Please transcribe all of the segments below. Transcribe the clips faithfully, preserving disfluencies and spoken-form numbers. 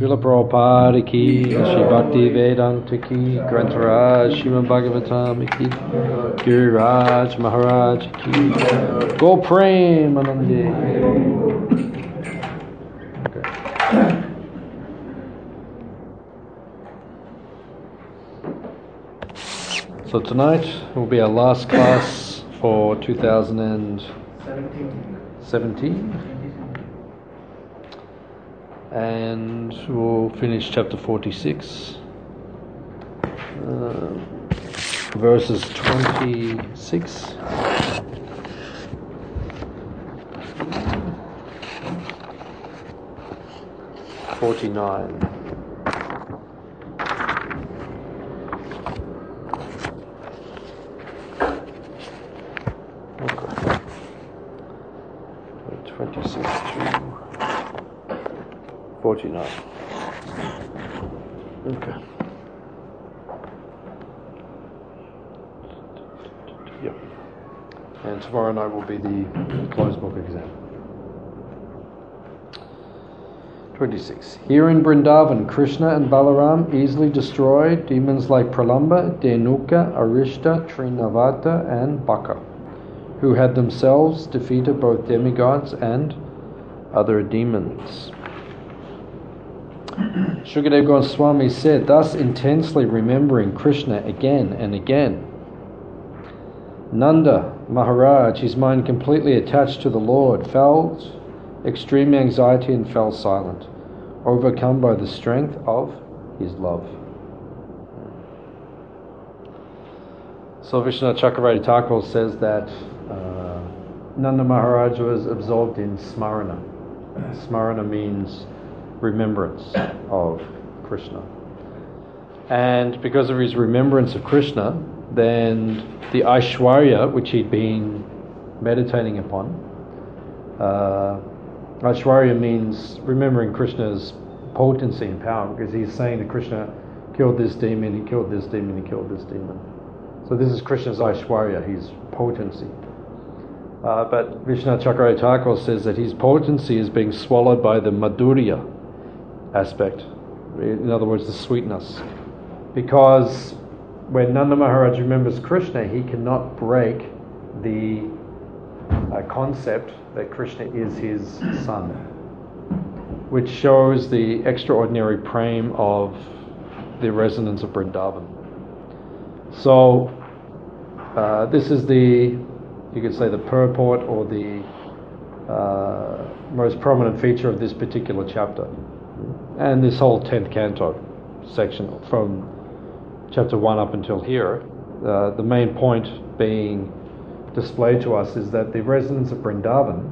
Srila Prabhupada ki, Shri Bhakti Vedanta ki, Grantaraj, Srimad Bhagavatam ki, Giriraj Maharaj ki, Go Prem Anandi. Okay. So tonight will be our last class for two thousand seventeen. And we'll finish chapter forty-six, uh, verses twenty-six forty-nine. Okay. twenty-six to forty-nine. Okay. Yep. And tomorrow night will be the closed book exam. twenty-six. Here in Vrindavan, Krishna and Balaram easily destroyed demons like Pralamba, Denuka, Arishta, Trinavata, and Baka, who had themselves defeated both demigods and other demons. Shukadeva Goswami said, thus intensely remembering Krishna again and again, Nanda Maharaj, his mind completely attached to the Lord, felt extreme anxiety and fell silent, overcome by the strength of his love. So Vishnu Chakravarti Thakur says that uh, Nanda Maharaj was absorbed in smarana. Smarana means remembrance of Krishna. And because of his remembrance of Krishna, then the Aishwarya, which he'd been meditating upon, uh, Aishwarya means remembering Krishna's potency and power, because he's saying that Krishna killed this demon, he killed this demon, he killed this demon. So this is Krishna's Aishwarya, his potency. Uh, but Vishnu Chakravarti Thakur says that his potency is being swallowed by the Madhurya aspect, in other words, the sweetness. Because when Nanda Maharaj remembers Krishna, he cannot break the uh, concept that Krishna is his son, which shows the extraordinary prem of the residents of Vrindavan. So uh, this is the, you could say, the purport or the uh, most prominent feature of this particular chapter. And this whole tenth canto section from chapter one up until here, uh, the main point being displayed to us is that the residents of Vrindavan,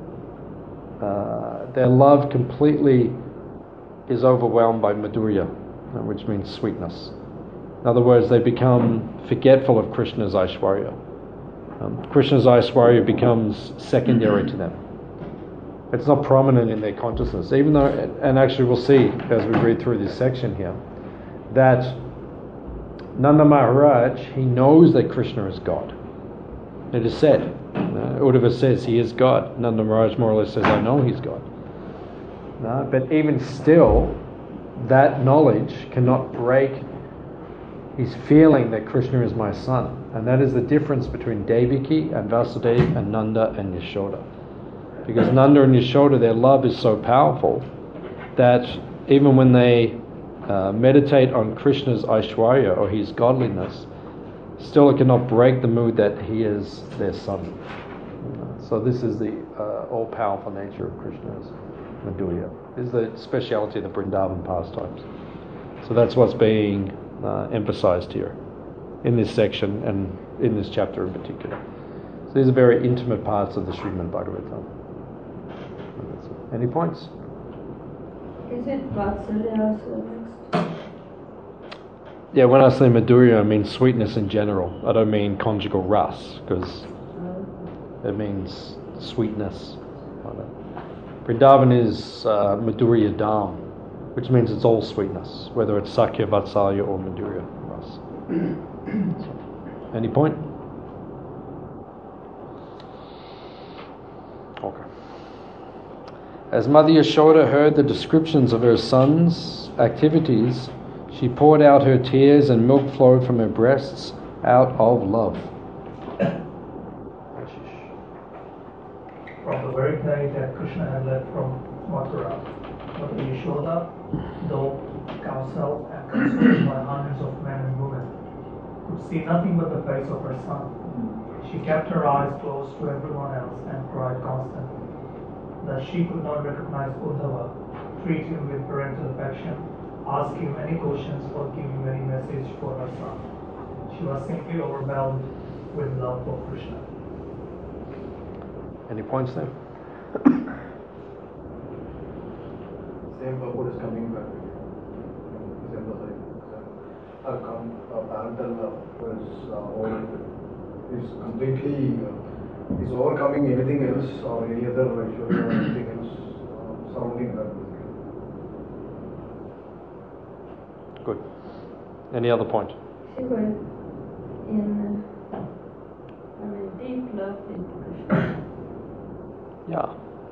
uh, their love completely is overwhelmed by Madhurya, which means sweetness. In other words, they become forgetful of Krishna's Aishwarya. Um, Krishna's Aishwarya becomes secondary to them. It's not prominent in their consciousness, even though, and actually we'll see as we read through this section here, that Nanda Maharaj, he knows that Krishna is God. It is said, uh, Uddhava says he is God. Nanda Maharaj more or less says, I know he's God. Uh, but even still, that knowledge cannot break his feeling that Krishna is my son. And that is the difference between Devaki and Vasudeva and Nanda and Yashoda. Because Nanda and Yashoda, their love is so powerful that even when they uh, meditate on Krishna's Aishwarya or his godliness, still it cannot break the mood that he is their son. So this is the uh, all-powerful nature of Krishna's Madhurya. This is the speciality of the Vrindavan pastimes. So that's what's being uh, emphasized here in this section and in this chapter in particular. So these are very intimate parts of the Srimad Bhagavatam. Any points? Is it Vatsalya also next? Yeah, when I say Madhurya, I mean sweetness in general. I don't mean conjugal ras, because Oh. it means sweetness. Vrindavan is uh, Madhurya Dham, which means it's all sweetness, whether it's Sakya, Vatsalya, or Madhurya ras. So, any point? Okay. As Mother Yashoda heard the descriptions of her son's activities, she poured out her tears and milk flowed from her breasts out of love. From the very day that Krishna had left from Mathura, Mother Yashoda, though counseled and consoled by hundreds of men and women, could see nothing but the face of her son. She kept her eyes close to everyone else and cried constantly. That she could not recognize Uddhava, treat him with parental affection, ask him any questions or give him any message for her son. She was simply overwhelmed with love for Krishna. Any points there? Same purport is coming back. Uh, come, uh, parental love is uh, over, is completely uh, is overcoming anything else or any other Vaishya or anything else uh, surrounding her. Good. Any other point? She was in, I mean, deep love in Krishna. Yeah.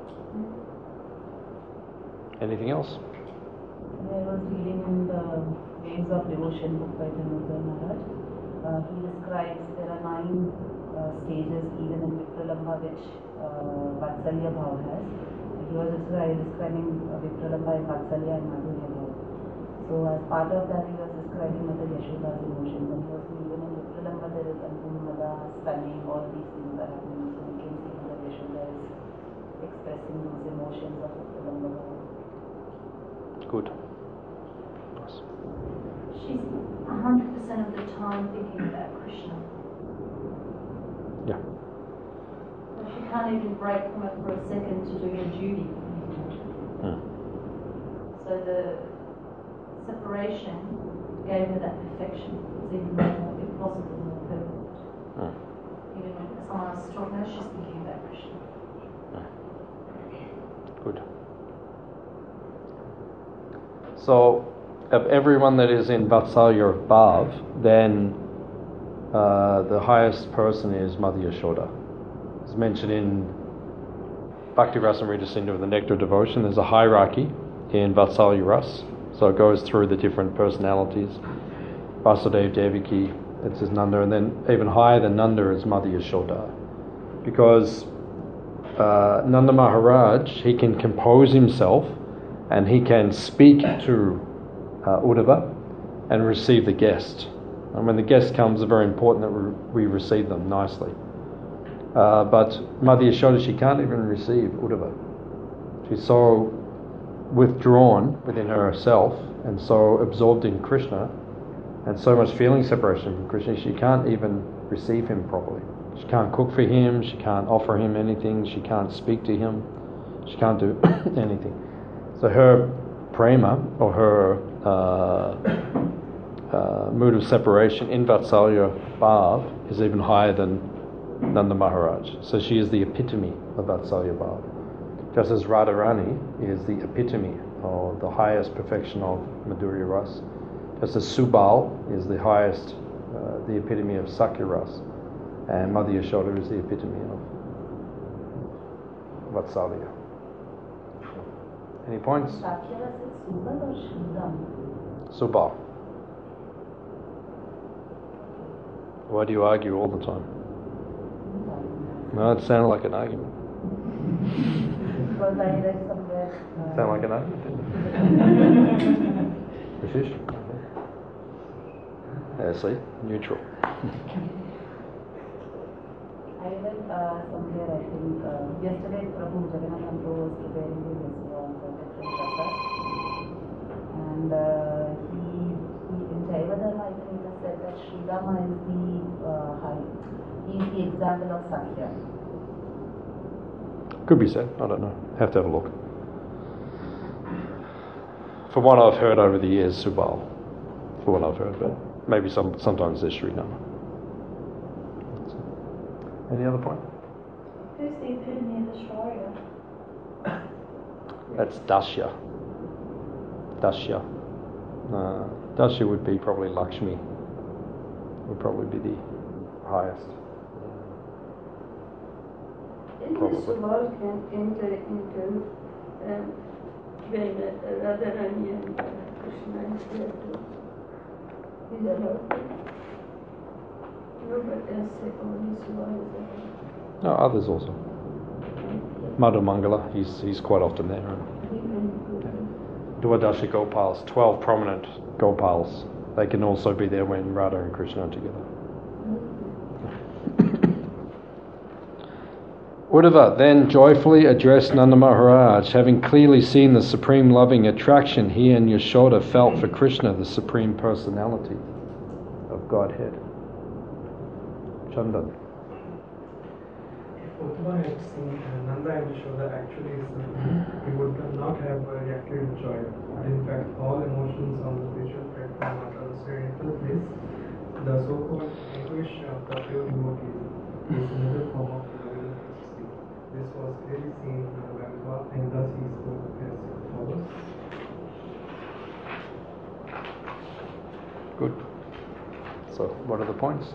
Anything else? I was reading in the Waves of Devotion book by Dhanurjay Maharaj. Uh, he describes there are nine uh, stages even in Vipralambha which uh, Vatsalya Bhav has. He was descri- describing uh, Vipralambha and Vatsalya and Madhurya Bhav. So as part of that he was describing Mother Yashoda's emotions, and he was saying even in Vipralambha there is Anpurnamada, stunning, all these things are happening. So we can see Mother Yashoda is expressing those emotions of Vipralambha Bhav. Good. She's one hundred percent of the time thinking about Krishna. Yeah. So she can't even break from it for a second to do her duty. Hmm. So the separation gave her that perfection. It's even more, if possible, more perfect. Hmm. Even when someone else is talking, she's thinking about Krishna. Good. So, of everyone that is in Vatsalya Bhav, then uh, the highest person is Mother Yashoda. It's mentioned in Bhakti Rasamrita Sindhu, the Nectar of Devotion. There's a hierarchy in Vatsalya Ras, so it goes through the different personalities. Vasudeva, Devaki, it says Nanda, and then even higher than Nanda is Mother Yashoda, because uh, Nanda Maharaj, he can compose himself and he can speak to uh, Uddhava and receive the guest. And when the guest comes, it's very important that we, we receive them nicely. Uh, but Mother Yashoda, she can't even receive Uddhava. She's so withdrawn within herself and so absorbed in Krishna and so much feeling separation from Krishna, she can't even receive him properly. She can't cook for him, she can't offer him anything, she can't speak to him, she can't do anything. So her prema, or her uh, uh, mood of separation in Vatsalya Bhav is even higher than Nanda Maharaj. So she is the epitome of Vatsalya Bhav. Just as Radharani is the epitome or the highest perfection of Madhurya Ras. Just as Subal is the highest, uh, the epitome of Sakya Ras. And Mother Yashoda is the epitome of Vatsalya. Any points? Sakya Ras is Subal or Shridham? Subal. Why do you argue all the time? No, it sounded like an argument. Because I read somewhere. Uh, Sound like an argument, didn't it? Ashish? Yeah, see? Neutral. I read uh, somewhere, I think, uh, yesterday Prabhu Jagannath Prabhu was preparing his essay on the different rasas. And uh, he, he, in Jaivadharma, I think he said that Sridhama is the uh, high, he is the example of Sakya. Could be said, I don't know. Have to have a look. From what I've heard over the years, Subal. For what I've heard, but maybe some sometimes there's Sridhama. Any other point? Who's the epitome of Aishwarya? That's Dasya. Dasya. Uh, Dasya would be probably Lakshmi. Would probably be the highest. Didn't Probably. Subal can enter into um, when uh, Radharani and uh, Krishna is there too. He's allowed to. No, but as only Shiva is allowed. No, others also. Madhu Mangala, he's he's quite often there. Dwadashi Gopals, twelve prominent Gopals. They can also be there when Radha and Krishna are together. Uddhava then joyfully addressed Nanda Maharaj, having clearly seen the supreme loving attraction he and Yashoda felt for Krishna, the supreme personality of Godhead. Chandan. If Uddhava had seen uh, Nanda and Yashoda actually suffering, he would not have uh, reacted with joy. In fact, all emotions on the spiritual platform are transferred into this. The so-called anguish of the pure devotees is another form of loving ecstasy. This was clearly seen by Uddhava, and thus he spoke as follows. Good. So, what are the points?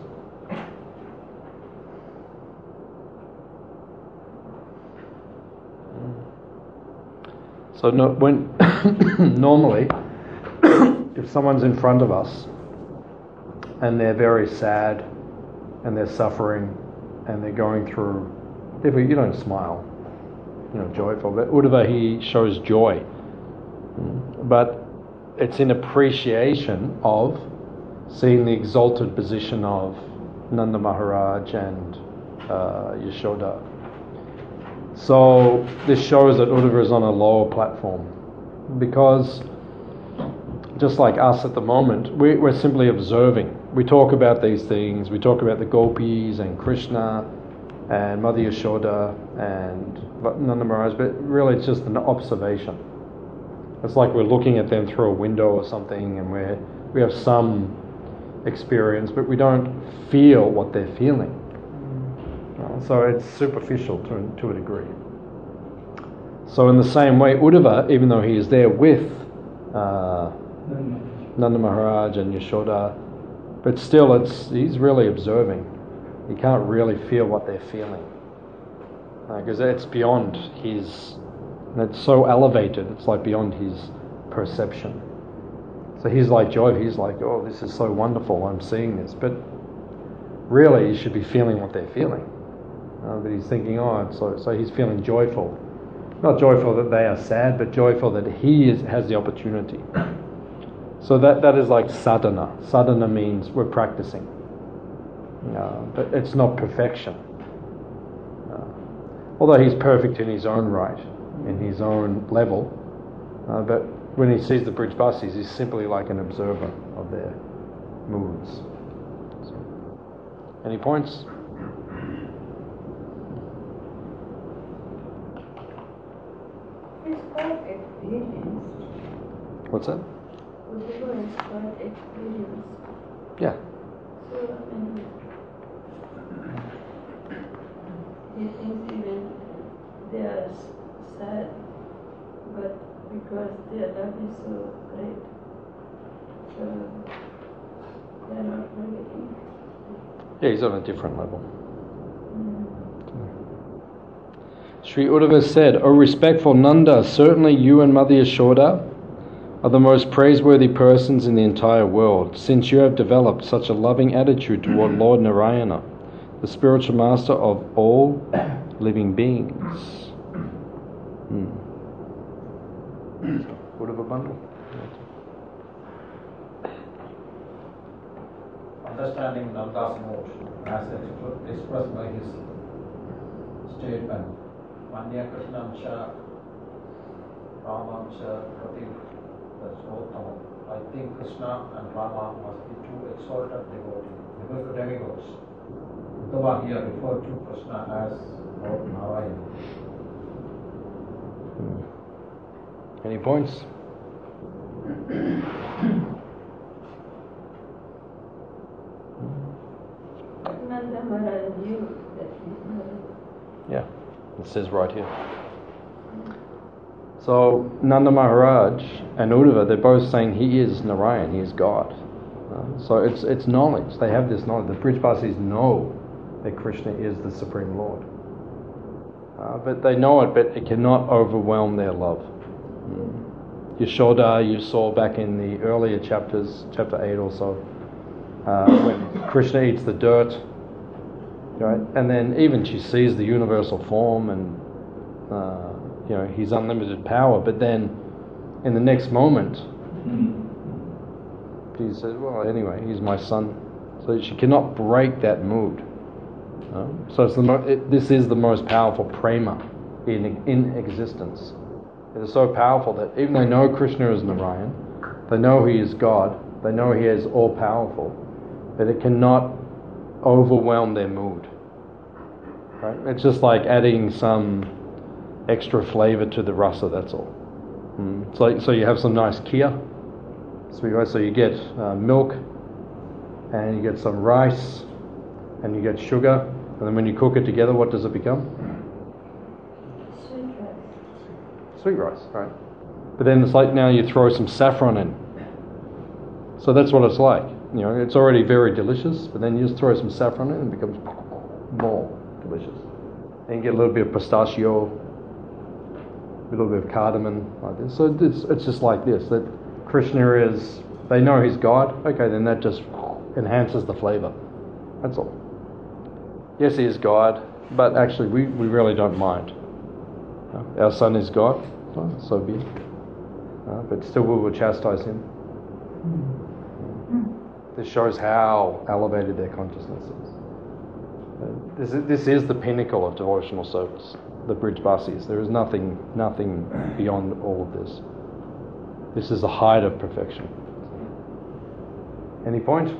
So no, when normally, if someone's in front of us and they're very sad and they're suffering and they're going through, you don't smile, you know, joyful. But Uddhava, he shows joy, but it's in appreciation of seeing the exalted position of Nanda Maharaj and uh, Yashoda. So this shows that Uddhava is on a lower platform, because just like us at the moment, we, we're simply observing. We talk about these things, we talk about the gopis and Krishna and Mother Yashoda and Nanda Maharaj, but really it's just an observation. It's like we're looking at them through a window or something, and we we have some experience, but we don't feel what they're feeling. So it's superficial to, to a degree. So in the same way, Uddhava, even though he is there with uh, Nanda Maharaj and Yashoda, but still it's he's really observing. He can't really feel what they're feeling, because uh, it's beyond his, it's so elevated, it's like beyond his perception. So he's like joy, he's like, oh, this is so wonderful, I'm seeing this. But really, he should be feeling what they're feeling. Uh, but he's thinking, oh, so so he's feeling joyful. Not joyful that they are sad, but joyful that he is, has the opportunity. So that that is like sadhana. Sadhana means we're practicing. Uh, but it's not perfection. Uh, although he's perfect in his own right, in his own level. Uh, but when he sees the Brijbasis, he's simply like an observer of their moods. So, any points? It's quite experienced. What's that? Uddhava is quite experienced. Yeah. So, I mean, he thinks even they are s- sad, but because their love is so great, so they are not forgetting. Yeah, he's on a different level. Mm. Sri Uddhava said, O respectful Nanda, certainly you and Mother Yashoda are the most praiseworthy persons in the entire world, since you have developed such a loving attitude toward Lord Narayana, the spiritual master of all living beings. Hmm. Uddhava bundle? Understanding Nanda's emotion as expre- expressed by his statement, Manya Krishnam Cha, Ramam Cha, Pratik, that's Uttamam. I think Krishna and Rama must be two exalted devotees, because the demigods. Uddhava here referred to Krishna as Lord Narayana. Hmm. Any points? Nanda Maharaj knew that he's Narayana. Yeah, it says right here. So Nanda Maharaj and Uddhava, they're both saying he is Narayan, he is God. Uh, so it's it's knowledge. They have this knowledge. The Brijbasis know that Krishna is the Supreme Lord. Uh, but they know it, but it cannot overwhelm their love. Mm. Yashoda, you saw back in the earlier chapters, chapter eight or so, uh, when Krishna eats the dirt, right? And then even she sees the universal form and uh, you know, his unlimited power, but then in the next moment she says, well, anyway, he's my son. So she cannot break that mood. Uh, so it's the mo- it, this is the most powerful prema in, in existence. It is so powerful that even they know Krishna is Narayan, they know he is God, they know he is all powerful, but it cannot overwhelm their mood. Right? It's just like adding some extra flavor to the rasa, that's all. Mm. So, so you have some nice kheer, sweet rice, so you get uh, milk, and you get some rice, and you get sugar, and then when you cook it together, what does it become? Sweet rice. Sweet rice, right? But then it's like now you throw some saffron in. So that's what it's like. You know, it's already very delicious, but then you just throw some saffron in and it becomes more delicious. And you get a little bit of pistachio, a little bit of cardamom, like this. So it's it's just like this, that Krishna is, they know he's God, okay, then that just enhances the flavor. That's all. Yes, he is God, but actually we, we really don't mind. Uh, our son is God, oh, so be it. Uh, but still we will chastise him. This shows how elevated their consciousness is. Uh, this, is this is the pinnacle of devotional service, the Brij Basis. There is nothing, nothing beyond all of this. This is the height of perfection. Any point?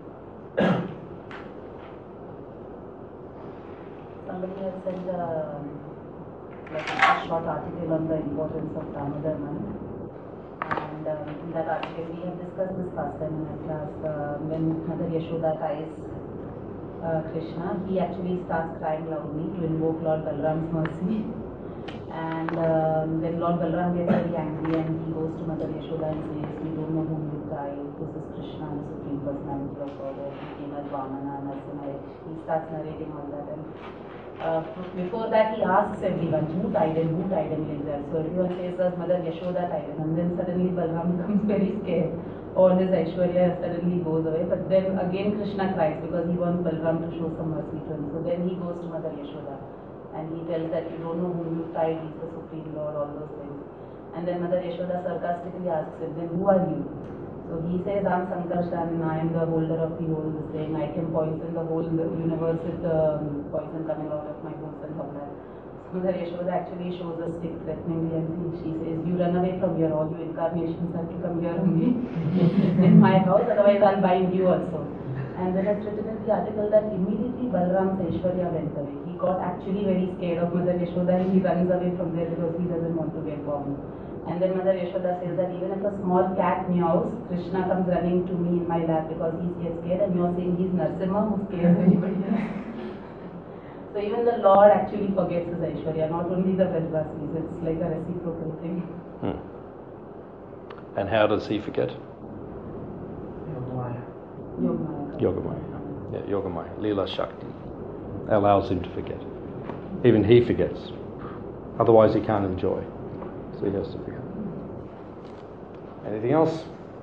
Somebody has sent a, like a short article on the importance of Damodaran. And um, in that article we have discussed this last time in our class. Uh, when Mother Yashoda ties uh, Krishna, he actually starts crying loudly to invoke Lord Balram's mercy. And um, then Lord Balram gets very angry and he goes to Mother Yashoda and says, we don't know whom you tie. This is Krishna, the Supreme Personality of God. He came as Vamana, Narasimha. He starts narrating all that. And Uh, before that he asks everyone, who tied him, who tied him like that. So everyone says that Mother Yashoda tied him, and then suddenly Balram becomes very scared. All his Aishwarya suddenly goes away, but then again Krishna cries because he wants Balram to show some mercy to him. So then he goes to Mother Yashoda and he tells that you don't know whom you tied, he's the Supreme Lord, all those things. And then Mother Yashoda sarcastically asks him, then who are you? So he says, I'm Sankarshan, I am the holder of the whole thing. I can poison the whole universe with the um, poison coming out of my nose and all that. So Mother Yashoda actually shows a stick threateningly and she says, you run away from here, all you incarnations have to come here only in my house, otherwise I'll bind you also. And then it's written in the article that immediately Balram's Aishwarya went away. He got actually very scared of Mother Yashoda and he runs away from there because he doesn't want to get bombed. And then Mother Yashoda says that even if a small cat meows, Krishna comes running to me in my lap because he gets scared, and you're saying he's Narasimha who scares anybody else. So even the Lord actually forgets his Aishwarya, not only the Vrajvasis. It's like a reciprocal thing. Hmm. And how does he forget? Yogamaya. Yogamaya. Yogamaya. Yeah, Yogamaya. Leela Shakti allows him to forget. Even he forgets. Otherwise he can't enjoy. So he has to forget. Anything else?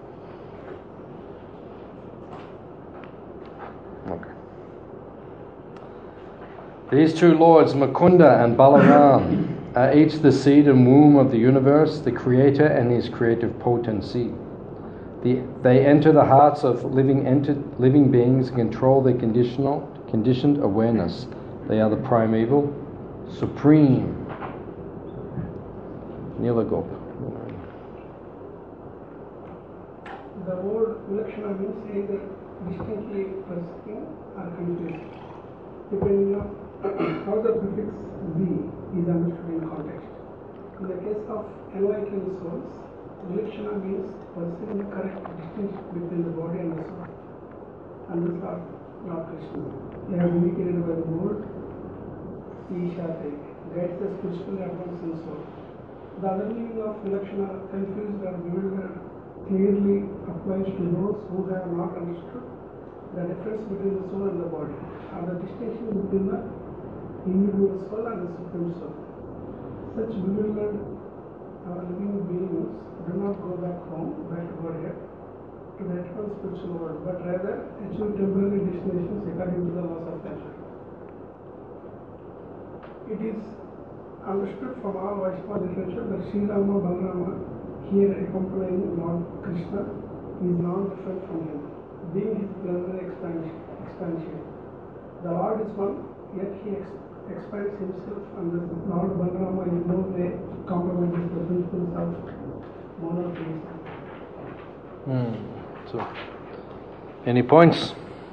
Okay. These two lords, Mukunda and Balaram, are each the seed and womb of the universe, the creator and his creative potency. The, they enter the hearts of living enti- living beings and control their conditional, conditioned awareness. They are the primeval, supreme. Nilagop. The word Vilakshana means either distinctly persisting or confused, depending on how the prefix V is understood in context. In the case of enlightened souls, Vilakshana means perceiving the correct distinction between the body and the soul. And this are not Krishna. They have indicated by the word Ishate, guides the spiritually advancing soul. The other meaning of Vilakshana, confused or bewildered, clearly applies to those who have not understood the difference between the soul and the body, or the distinction between the individual soul and the supreme soul. Such bewildered uh, living beings do not go back home, back to Godhead, to the eternal spiritual world, but rather achieve temporary destinations according to the laws of nature. It is understood from all Vaishnava literature that Sri Rama Balarama, here accompanying Lord Krishna, is not different from him, being his plenary expansion. expansion. The Lord is one, yet he ex- expands himself, and the Lord Balarama in no way compromises the principles of monotheism. Hmm. So, any points?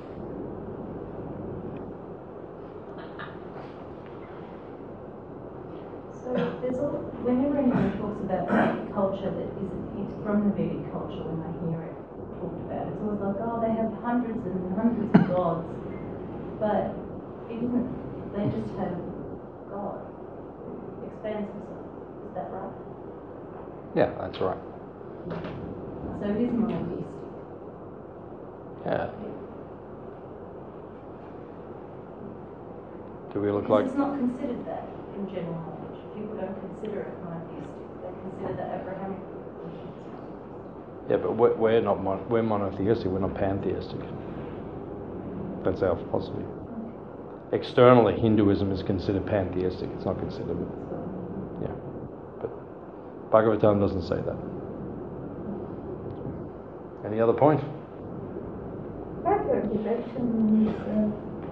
So there's all, whenever anyone talks about Vedic culture that isn't it's from the Vedic culture, when I hear it talked about, it's always like, oh, they have hundreds and hundreds of gods, but it isn't. They just have God who expands himself. Is that right? Yeah, that's right. So it is monotheistic. Yeah. Do we look Because like? it's not considered that in general knowledge. People don't consider it monotheistic. They consider the Abrahamic religions. Yeah, but we're, we're not mon- we're monotheistic. We're not pantheistic. That's our philosophy. Externally, Hinduism is considered pantheistic. It's not considered. Yeah, but Bhagavatam doesn't say that. Any other point? Backward direction means uh,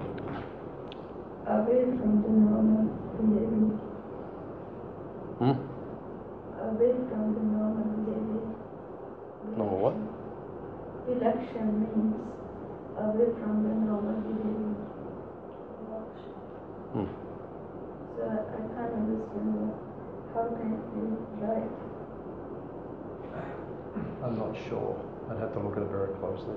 away from the normal behavior. Hmm? Away from the normal behavior. No what? Direction means away from the normal behavior. Hmm. So I, I can't understand uh, how can it be right. I'm not sure. I'd have to look at it very closely.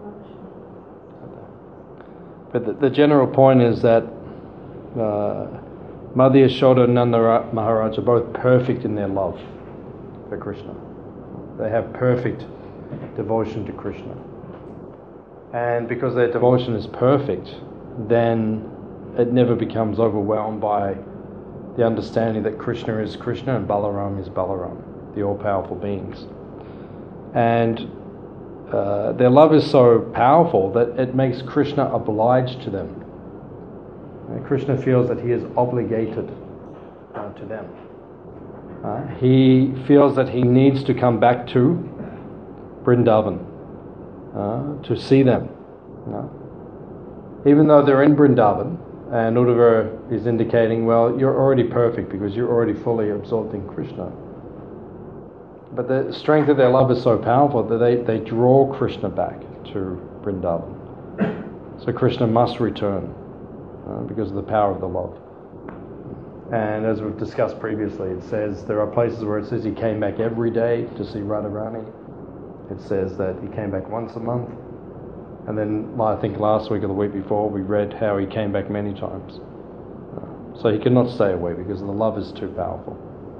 But the, the general point is that uh, Mother Yashoda and Nanda Maharaj are both perfect in their love for Krishna. They have perfect devotion to Krishna. And because their devotion is perfect, then it never becomes overwhelmed by the understanding that Krishna is Krishna and Balaram is Balaram, the all-powerful beings. And uh, their love is so powerful that it makes Krishna obliged to them. And Krishna feels that he is obligated uh, to them. Uh, he feels that he needs to come back to Vrindavan uh, to see them. You know? Even though they're in Vrindavan, and Uddhava is indicating, well, you're already perfect because you're already fully absorbed in Krishna. But the strength of their love is so powerful that they, they draw Krishna back to Vrindavan. So Krishna must return uh, because of the power of the love. And as we've discussed previously, it says there are places where it says he came back every day to see Radharani. It says that he came back once a month. And then I think last week or the week before we read how he came back many times. Uh, so he cannot stay away because the love is too powerful.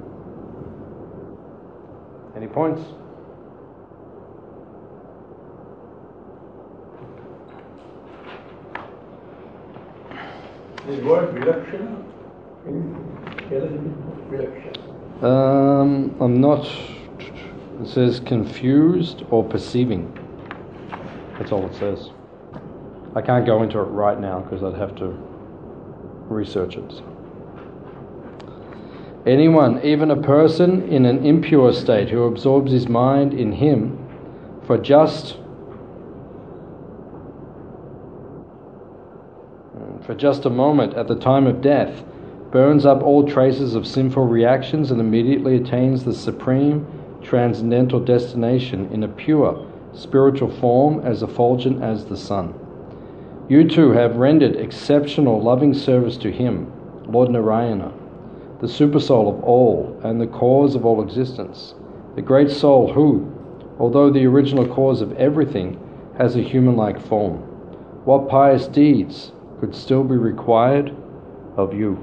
Any points? This word reduction, can you tell us a bit about reduction? Um, I'm not. It says confused or perceiving. That's all it says. I can't go into it right now because I'd have to research it. Anyone, even a person in an impure state who absorbs his mind in him for just for just a moment at the time of death, burns up all traces of sinful reactions and immediately attains the supreme transcendental destination in a pure spiritual form as effulgent as the sun. You too have rendered exceptional loving service to him, Lord Narayana, the supersoul of all and the cause of all existence, the great soul who, although the original cause of everything, has a human-like form. What pious deeds could still be required of you?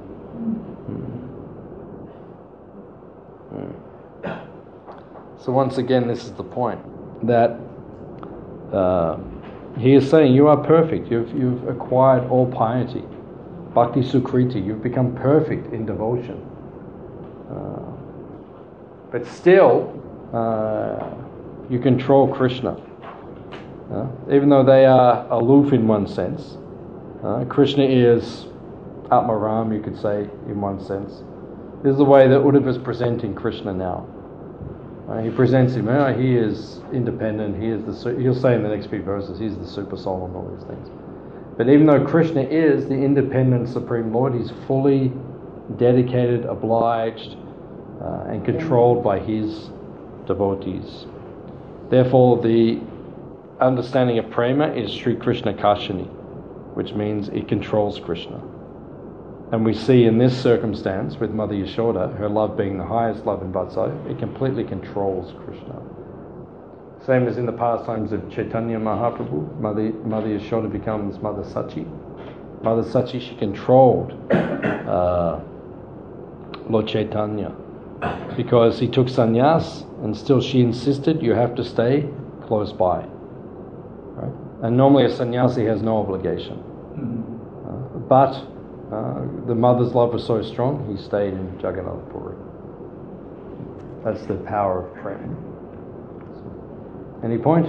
Mm. So once again, this is the point, that uh, he is saying you are perfect, you've, you've acquired all piety. Bhakti Sukriti, you've become perfect in devotion. Uh, but still, uh, you control Krishna. Uh, even though they are aloof in one sense, uh, Krishna is Atmaram, you could say, in one sense. This is the way that Uddhava is presenting Krishna now. Uh, he presents him, uh, he is independent, he is the, su- he'll say in the next few verses, he's the super soul and all these things. But even though Krishna is the independent Supreme Lord, he's fully dedicated, obliged, uh, and controlled by his devotees. Therefore, the understanding of prema is Sri Krishna Kashani, which means it controls Krishna. And we see in this circumstance with Mother Yashoda, her love being the highest love in Vatsalya, it completely controls Krishna. Same as in the pastimes of Chaitanya Mahaprabhu, Mother, Mother Yashoda becomes Mother Sachi. Mother Sachi, she controlled uh, Lord Chaitanya because he took sannyas and still she insisted you have to stay close by. Right? And normally a sannyasi has no obligation. Mm-hmm. Uh, but uh, the mother's love was so strong, he stayed in Jagannath Puri. That's the power of prema. Any point?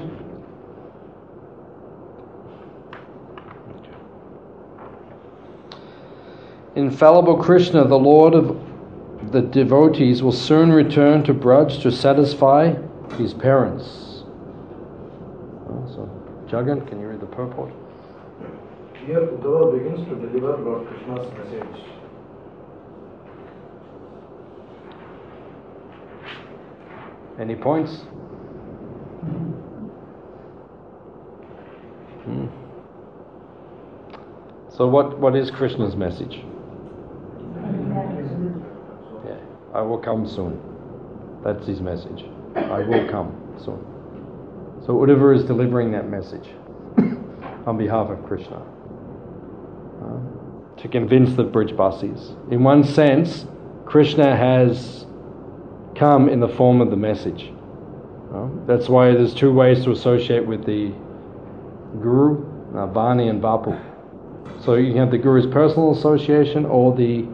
Infallible Krishna, the Lord of the devotees, will soon return to Braj to satisfy his parents. Oh, so, Jagan, can you read the purport? Here Uddhava begins to deliver Lord Krishna's message. Any points? Hmm. So what, what is Krishna's message? Yeah, I will come soon. That's his message. I will come soon. So Uddhava is delivering that message on behalf of Krishna uh, to convince the Brijbasis. In one sense, Krishna has come in the form of the message. Uh, that's why there's two ways to associate with the Guru, uh, Vani and Vapu. So you can have the Guru's personal association or the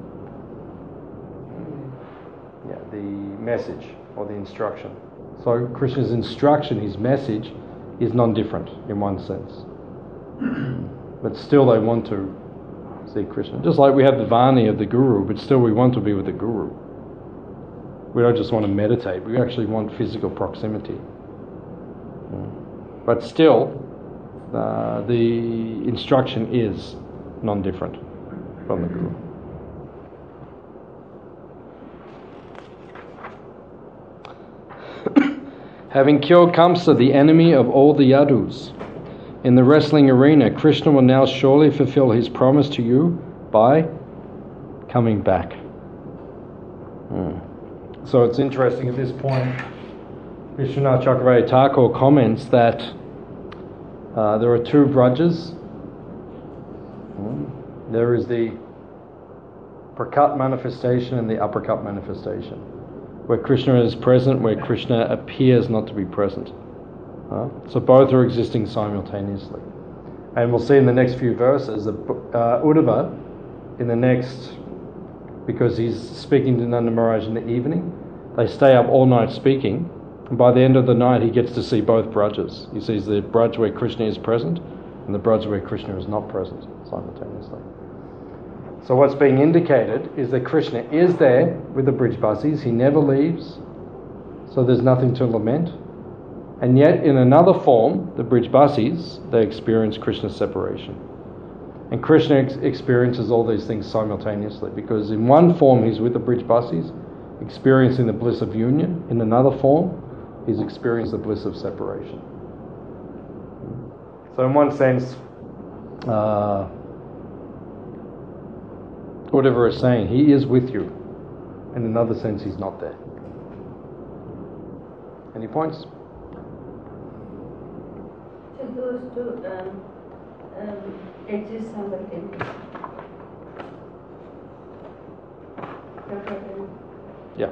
yeah, the message or the instruction. So Krishna's instruction, his message, is non-different in one sense. But still they want to see Krishna. Just like we have the Vani of the Guru, but still we want to be with the Guru. We don't just want to meditate, we actually want physical proximity. But still, Uh, the instruction is non-different from the Guru. Having killed Kamsa, the enemy of all the Yadus, in the wrestling arena, Krishna will now surely fulfill his promise to you by coming back. Hmm. So it's interesting at this point, Vishwanath Chakravarti Thakur comments that Uh, there are two Brajas. There is the Prakat manifestation and the Uppercut manifestation, where Krishna is present, where Krishna appears not to be present. Uh, so both are existing simultaneously. And we'll see in the next few verses that uh, Uddhava, in the next, because he's speaking to Nanda Maharaj in the evening, they stay up all night speaking. And by the end of the night, he gets to see both Brajas. He sees the Braj where Krishna is present and the Braj where Krishna is not present simultaneously. So what's being indicated is that Krishna is there with the Brijbasis. He never leaves, so there's nothing to lament. And yet, in another form, the Brijbasis, they experience Krishna's separation. And Krishna ex- experiences all these things simultaneously, because in one form he's with the Brijbasis, experiencing the bliss of union. In another form, he's experienced the bliss of separation. So in one sense, uh, whatever is saying, he is with you. In another sense, he's not there. Any points? So those two um, um, exist simultaneously. Yeah.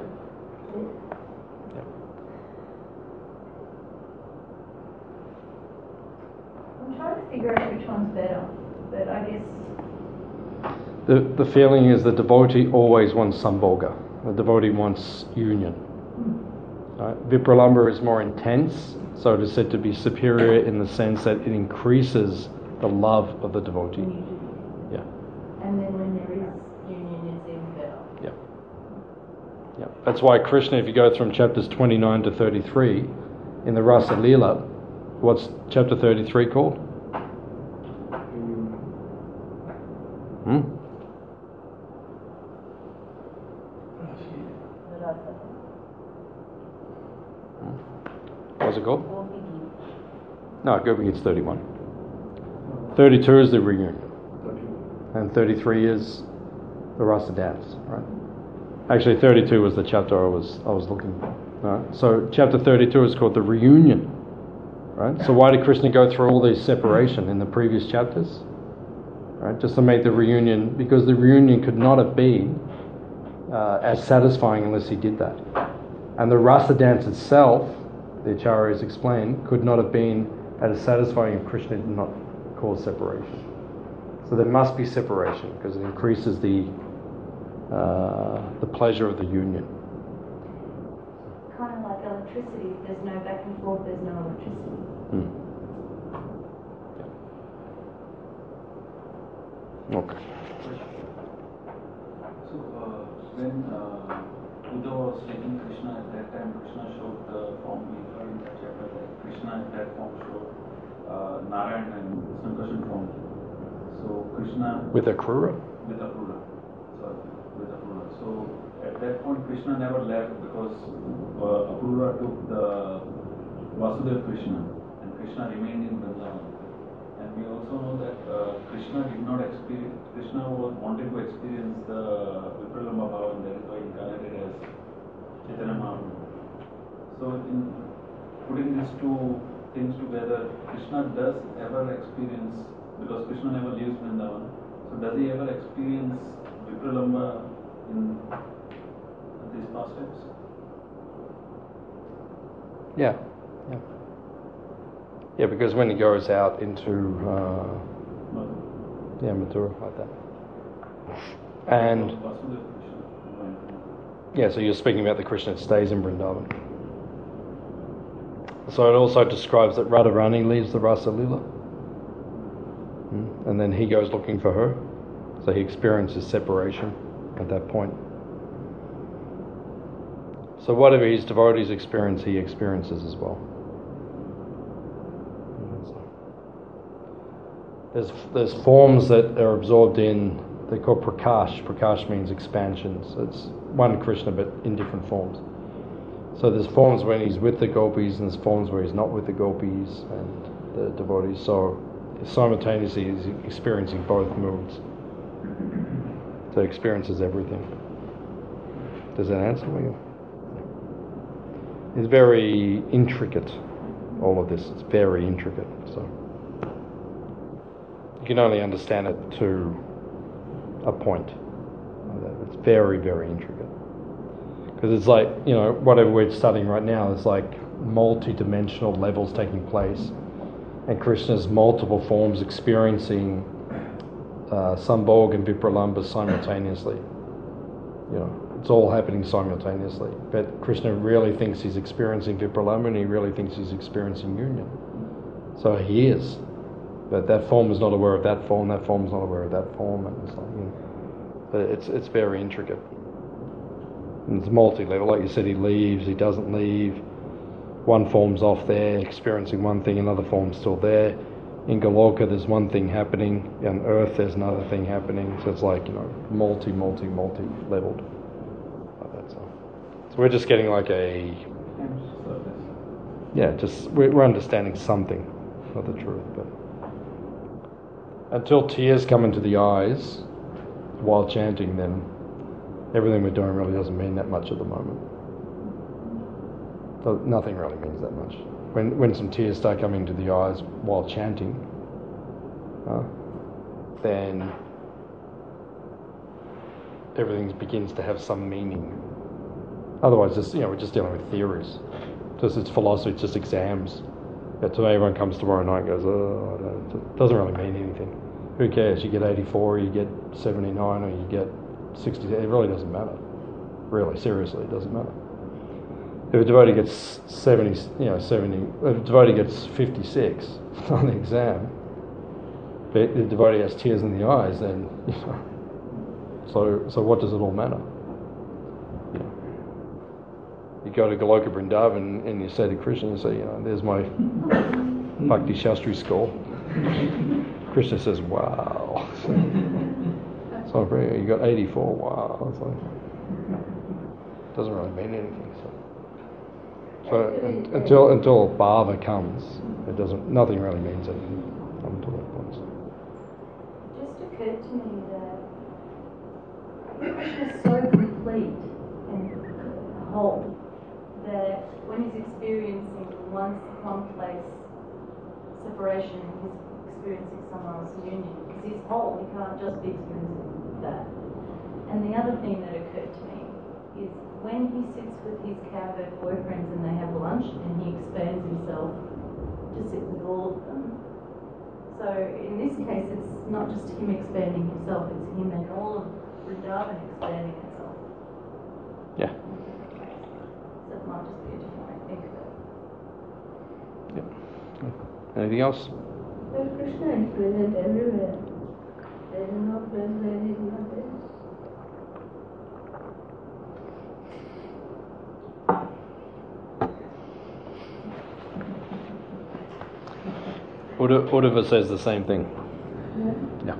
I'm trying to figure out which one's better, but I guess The, the feeling is the devotee always wants sambhoga. The devotee wants union. Right? Vipralambha is more intense, so it is said to be superior in the sense that it increases the love of the devotee. Yeah. And then when there is union, it's even better. Yeah. Yeah. That's why Krishna, if you go from chapters twenty-nine to thirty-three, in the Rasa Leela, what's chapter thirty-three called? Hmm? What's it called? No, Gopi Gita's thirty-one. thirty-two is the reunion. And thirty-three is the Rasa dance, right? Actually, thirty-two was the chapter I was I was looking for. Right? So chapter thirty-two is called the reunion, right? So why did Krishna go through all these separation in the previous chapters? Right? Just to make the reunion, because the reunion could not have been uh, as satisfying unless he did that. And the Rasa dance itself, the Acharyas explain, could not have been as satisfying if Krishna did not cause separation. So there must be separation because it increases the uh, the pleasure of the union. Kind of like electricity. If there's no back and forth, there's no electricity. Hmm. Okay. So uh, when uh, Uddhava was taking Krishna at that time, Krishna showed the form we heard in that chapter that Krishna at that form showed uh, Narayan and Sankarshan form. So Krishna With Akrura? with Akrura. Sorry, with Akrura. So at that point Krishna never left because uh, Akrura took the Vasudeva Krishna and Krishna remained in Vrindavan. And we also know that uh, Krishna did not experience, Krishna was, wanted to experience the Vipralambha Bhava, and that is why he incarnated as Chaitanya Mahaprabhu. So in putting these two things together, Krishna does ever experience, because Krishna never leaves Vrindavan, so does he ever experience Vipralambha in these pastimes? Yeah. Yeah. Yeah, because when he goes out into uh, yeah, Mathura, like that. And yeah, so you're speaking about the Krishna that stays in Vrindavan. So it also describes that Radharani leaves the Rasa Leela, and then he goes looking for her. So he experiences separation at that point. So whatever his devotees experience, he experiences as well. There's there's forms that are absorbed in, they're called prakash. Prakash means expansions. It's one Krishna but in different forms. So there's forms when he's with the gopis and there's forms where he's not with the gopis and the devotees. So simultaneously he's experiencing both moods. So he experiences everything. Does that answer you? It's very intricate, all of this. It's very intricate. So you can only understand it to a point. It's very, very intricate. Because it's like, you know, whatever we're studying right now is like multi-dimensional levels taking place. And Krishna's multiple forms experiencing uh, Sambhog and Vipralambha simultaneously. You know, it's all happening simultaneously. But Krishna really thinks he's experiencing Vipralambha and he really thinks he's experiencing union. So he is. But that form is not aware of that form, that form is not aware of that form, and it's like, you know, but it's it's very intricate. And it's multi-level. Like you said, he leaves, he doesn't leave. One form's off there, experiencing one thing, another form's still there. In Goloka, there's one thing happening. On Earth, there's another thing happening. So it's like, you know, multi, multi, multi-leveled. Like that, so. so we're just getting like a... Yeah, just, we're, we're understanding something, not the truth, but... Until tears come into the eyes while chanting, then everything we're doing really doesn't mean that much at the moment. So nothing really means that much. When when some tears start coming to the eyes while chanting, uh, then everything begins to have some meaning. Otherwise, just you know, we're just dealing with theories. Just it's philosophy, it's just exams. Yeah, today everyone comes tomorrow night and goes, oh, it doesn't really mean anything. who cares? You get eighty-four, or you get seventy-nine, or you get sixty. It really doesn't matter. Really, seriously, it doesn't matter. If a devotee gets seventy, you know, seventy, if a devotee gets fifty-six on the exam, but the devotee has tears in the eyes, then, you know, so so what does it all matter? You know, you go to Goloka Vrindavan and you say to Krishna, you say, you know, there's my Bhakti Shastri score. Krishna says, wow. So you got eighty-four, wow. It's like, doesn't really mean anything. So, so un- until until bhava comes, it doesn't. Nothing really means anything until that point. Just occurred to me that Krishna is so complete and whole that when he's experiencing one one place separation, he's experiencing somewhere else union. Because he's whole, he can't just be experiencing that. And the other thing that occurred to me is when he sits with his cowbird boyfriends and they have lunch and he expands himself to sit with all of them. So in this case, it's not just him expanding himself, it's him and all of Vrindavan expanding itself. Yeah. So it might just be a different way to think of it. Yep. Anything else? But Krishna is present everywhere. There is no place where he is not there. Uddhava says the same thing. Yeah.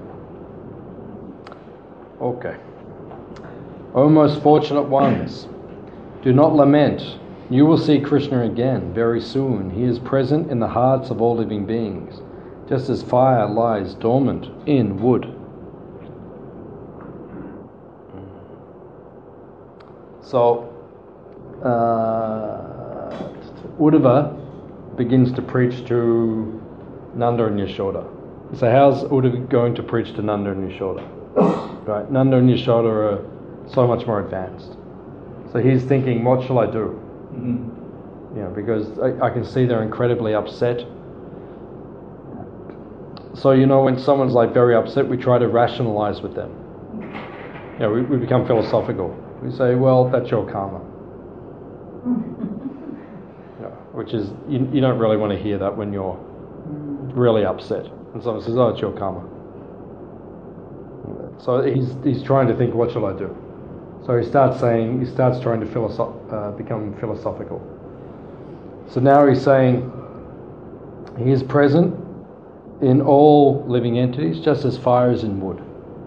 Okay. O most fortunate ones, do not lament. You will see Krishna again very soon. He is present in the hearts of all living beings, just as fire lies dormant in wood. So, uh, Uddhava begins to preach to Nanda and Yashoda. So how's Uddhava going to preach to Nanda and Yashoda? Right, Nanda and Yashoda are so much more advanced. So he's thinking, what shall I do? Mm-hmm. You know, because I, I can see they're incredibly upset. So, you know, when someone's like very upset, we try to rationalize with them. You know, we, we become philosophical. We say, well, that's your karma. You know, which is, you, you don't really want to hear that when you're really upset. And someone says, oh, it's your karma. So he's he's trying to think, what shall I do? So he starts saying, he starts trying to philosoph- uh, become philosophical. So now he's saying, he is present in all living entities, just as fire is in wood.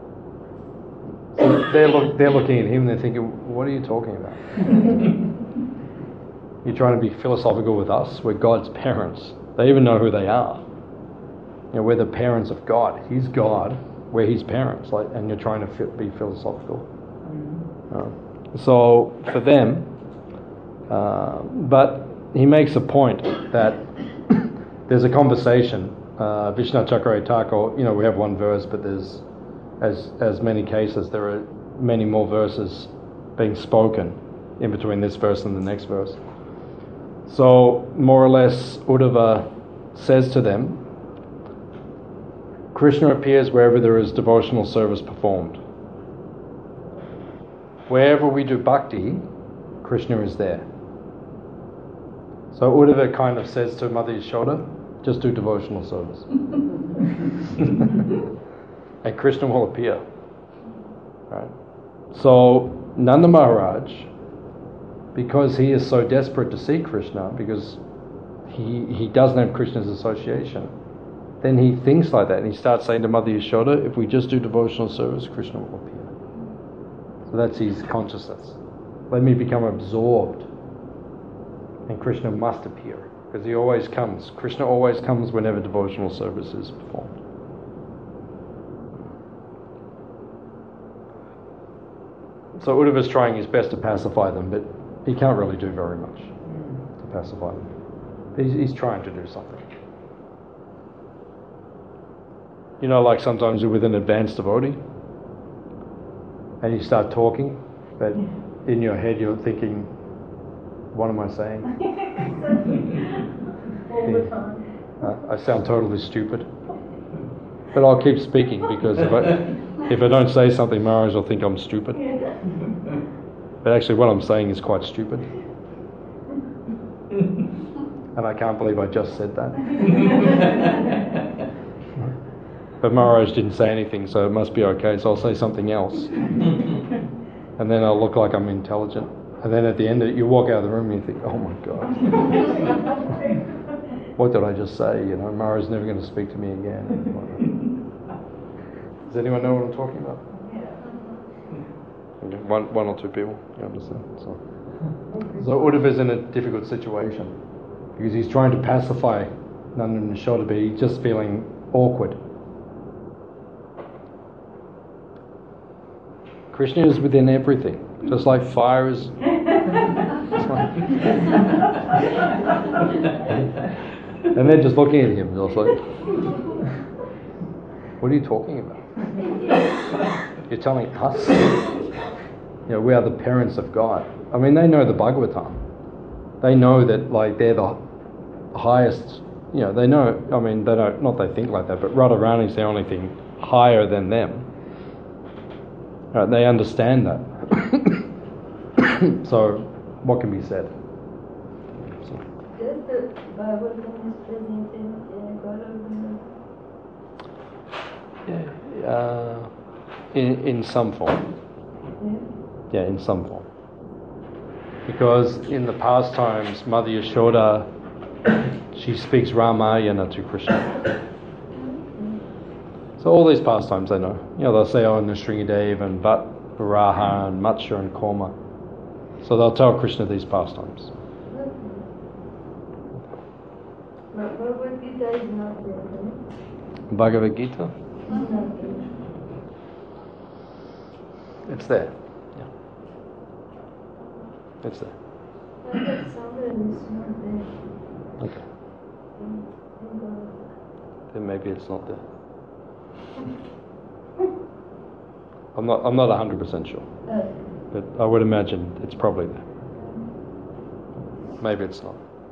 So they're, look, they're looking at him and they're thinking, what are you talking about? You're trying to be philosophical with us? We're God's parents. They even know who they are. You know, we're the parents of God. He's God. We're His parents. Like, and you're trying to fit, be philosophical. Uh, so for them, uh, but he makes a point that there's a conversation. Uh, Vishwanath Chakravarti Thakur, you know, we have one verse, but there's, as as many cases, there are many more verses being spoken in between this verse and the next verse. So more or less, Uddhava says to them, Krishna appears wherever there is devotional service performed. Wherever we do bhakti, Krishna is there. So Uddhava kind of says to Mother Yashoda, just do devotional service. And Krishna will appear. Right? So Nanda Maharaj, because he is so desperate to see Krishna, because he, he doesn't have Krishna's association, then he thinks like that and he starts saying to Mother Yashoda, if we just do devotional service, Krishna will appear. So that's his consciousness. Let me become absorbed and Krishna must appear, because he always comes. Krishna always comes whenever devotional service is performed. So Uddhava is trying his best to pacify them, but he can't really do very much to pacify them. He's, he's trying to do something. You know, like sometimes you're with an advanced devotee and you start talking, but in your head you're thinking, what am I saying? All the time. Uh, I sound totally stupid. But I'll keep speaking because if I, if I don't say something, Maharaj will think I'm stupid. But actually what I'm saying is quite stupid. And I can't believe I just said that. But Maharaj didn't say anything, so it must be okay, so I'll say something else. And then I'll look like I'm intelligent. And then at the end of it, you walk out of the room and you think, oh my God. What did I just say? You know, Maharaj's never going to speak to me again. Does anyone know what I'm talking about? Okay. One, one or two people, you understand? So, so Uddhava's in a difficult situation because he's trying to pacify Nanda and Yashoda, but he's just feeling awkward. Krishna is within everything, just like fire is. And they're just looking at him, just like, what are you talking about? You're telling us? You know, we are the parents of God. I mean, they know the Bhagavatam. They know that, like, they're the highest. You know, they know. I mean, they don't. Not they think like that, but Radharani is the only thing higher than them. Right, they understand that. So, what can be said? So. Does the Bhagavatam is present in Gaurav? Yeah, uh, in in some form. Yeah. Yeah, in some form. Because in the past times, Mother Yashoda, she speaks Ramayana to Krishna. So all these pastimes they know. You know, they'll say, oh, Nrsingadev and Vat, Varaha and Matsya and Koma. So they'll tell Krishna these pastimes. But Bhagavad Gita is not there, right? Bhagavad Gita? It's there. Yeah. It's there. I thought somewhere it's not there. Okay. Then maybe it's not there. I'm not. I'm not a hundred percent sure, but I would imagine it's probably there. Maybe it's not.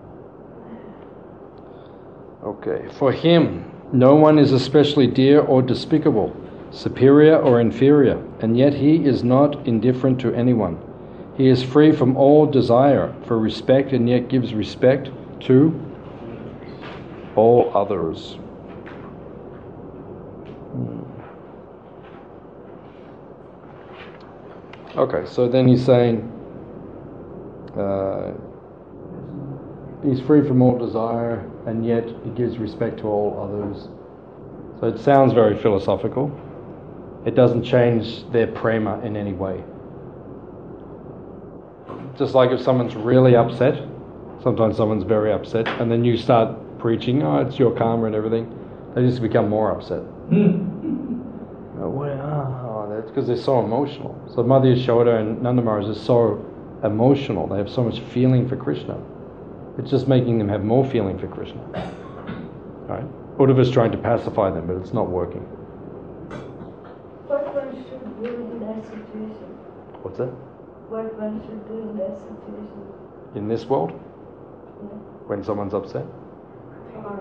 Okay. For him, no one is especially dear or despicable, superior or inferior, and yet he is not indifferent to anyone. He is free from all desire for respect, and yet gives respect to all others. Okay, so then he's saying uh, he's free from all desire and yet he gives respect to all others. So it sounds very philosophical. It doesn't change their prema in any way. Just like if someone's really upset, sometimes someone's very upset, and then you start preaching, oh, it's your karma and everything, they just become more upset. Oh, well, oh, that's because they're so emotional. So Mother Yashoda and Nanda Maharaj are so emotional. They have so much feeling for Krishna. It's just making them have more feeling for Krishna. Right? Uddhava's trying to pacify them, but it's not working. What one should do in that situation? What's that? What one should do in that situation? In this world? Yeah. When someone's upset? Or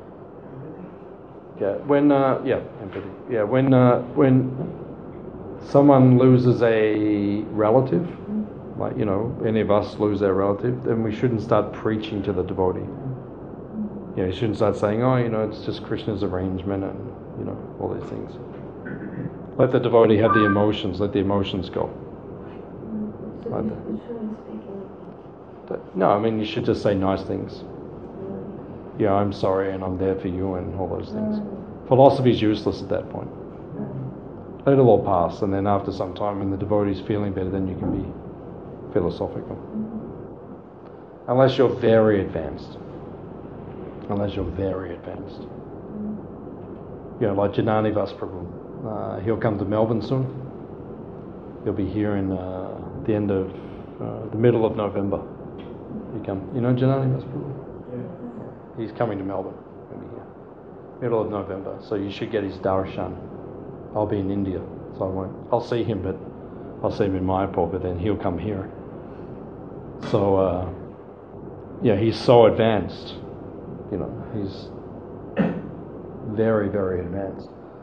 Yeah, when uh, yeah, empathy. Yeah, when uh, when someone loses a relative, like you know, any of us lose our relative, then we shouldn't start preaching to the devotee. You know, you shouldn't start saying, oh, you know, it's just Krishna's arrangement and you know all these things. Let the devotee have the emotions. Let the emotions go. so Like you that. you shouldn't speak in But, no, I mean you should just say nice things. Yeah, I'm sorry and I'm there for you and all those things. Philosophy is useless at that point. Let it all pass, and then after some time when the devotee's feeling better, then you can be philosophical. Unless you're very advanced. Unless you're very advanced. You know, like Janani Vasprabhu. Uh, he'll come to Melbourne soon. He'll be here in uh, the end of, uh, the middle of November. He come. You know Janani Vasprabhu? He's coming to Melbourne. He'll be here. Middle of November. So you should get his darshan. I'll be in India, so I won't. I'll see him, but I'll see him in Mayapur, but then he'll come here. So, uh, yeah, he's so advanced. You know, he's very, very advanced.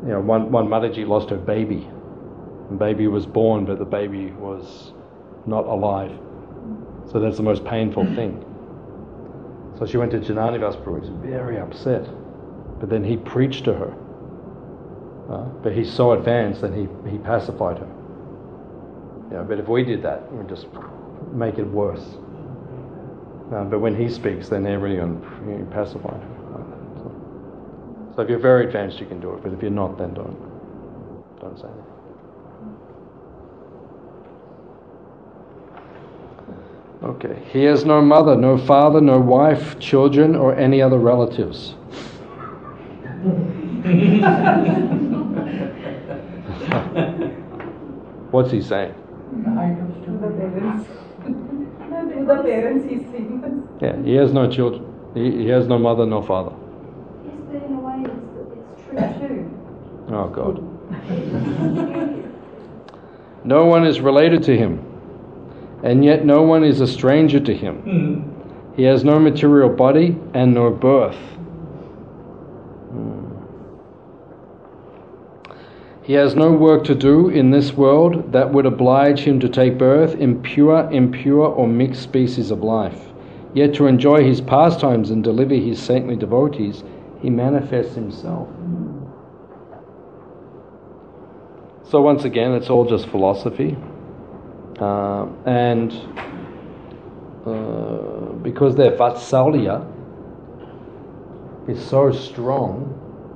you know, one, one Mataji lost her baby. The baby was born, but the baby was not alive. So that's the most painful thing. So she went to Jananivas Prabhu. He was very upset. But then he preached to her. Uh, but he's so advanced that he, he pacified her. You know, but if we did that, we'd just make it worse. Uh, but when he speaks, then everyone you know, pacify her. So, so if you're very advanced, you can do it. But if you're not, then don't. Don't say anything. Okay. He has no mother, no father, no wife, children, or any other relatives. What's he saying? To the parents. To the parents he's saying this. Yeah, he has no children. He, he has no mother, no father. Yes, but in a way it's, it's true too. Oh, God. No one is related to him, and yet no one is a stranger to him. Mm. He has no material body and no birth. Mm. He has no work to do in this world that would oblige him to take birth in pure, impure, or mixed species of life. Yet to enjoy his pastimes and deliver his saintly devotees, he manifests himself. So once again, it's all just philosophy. Uh, and uh, because their vatsalya is so strong,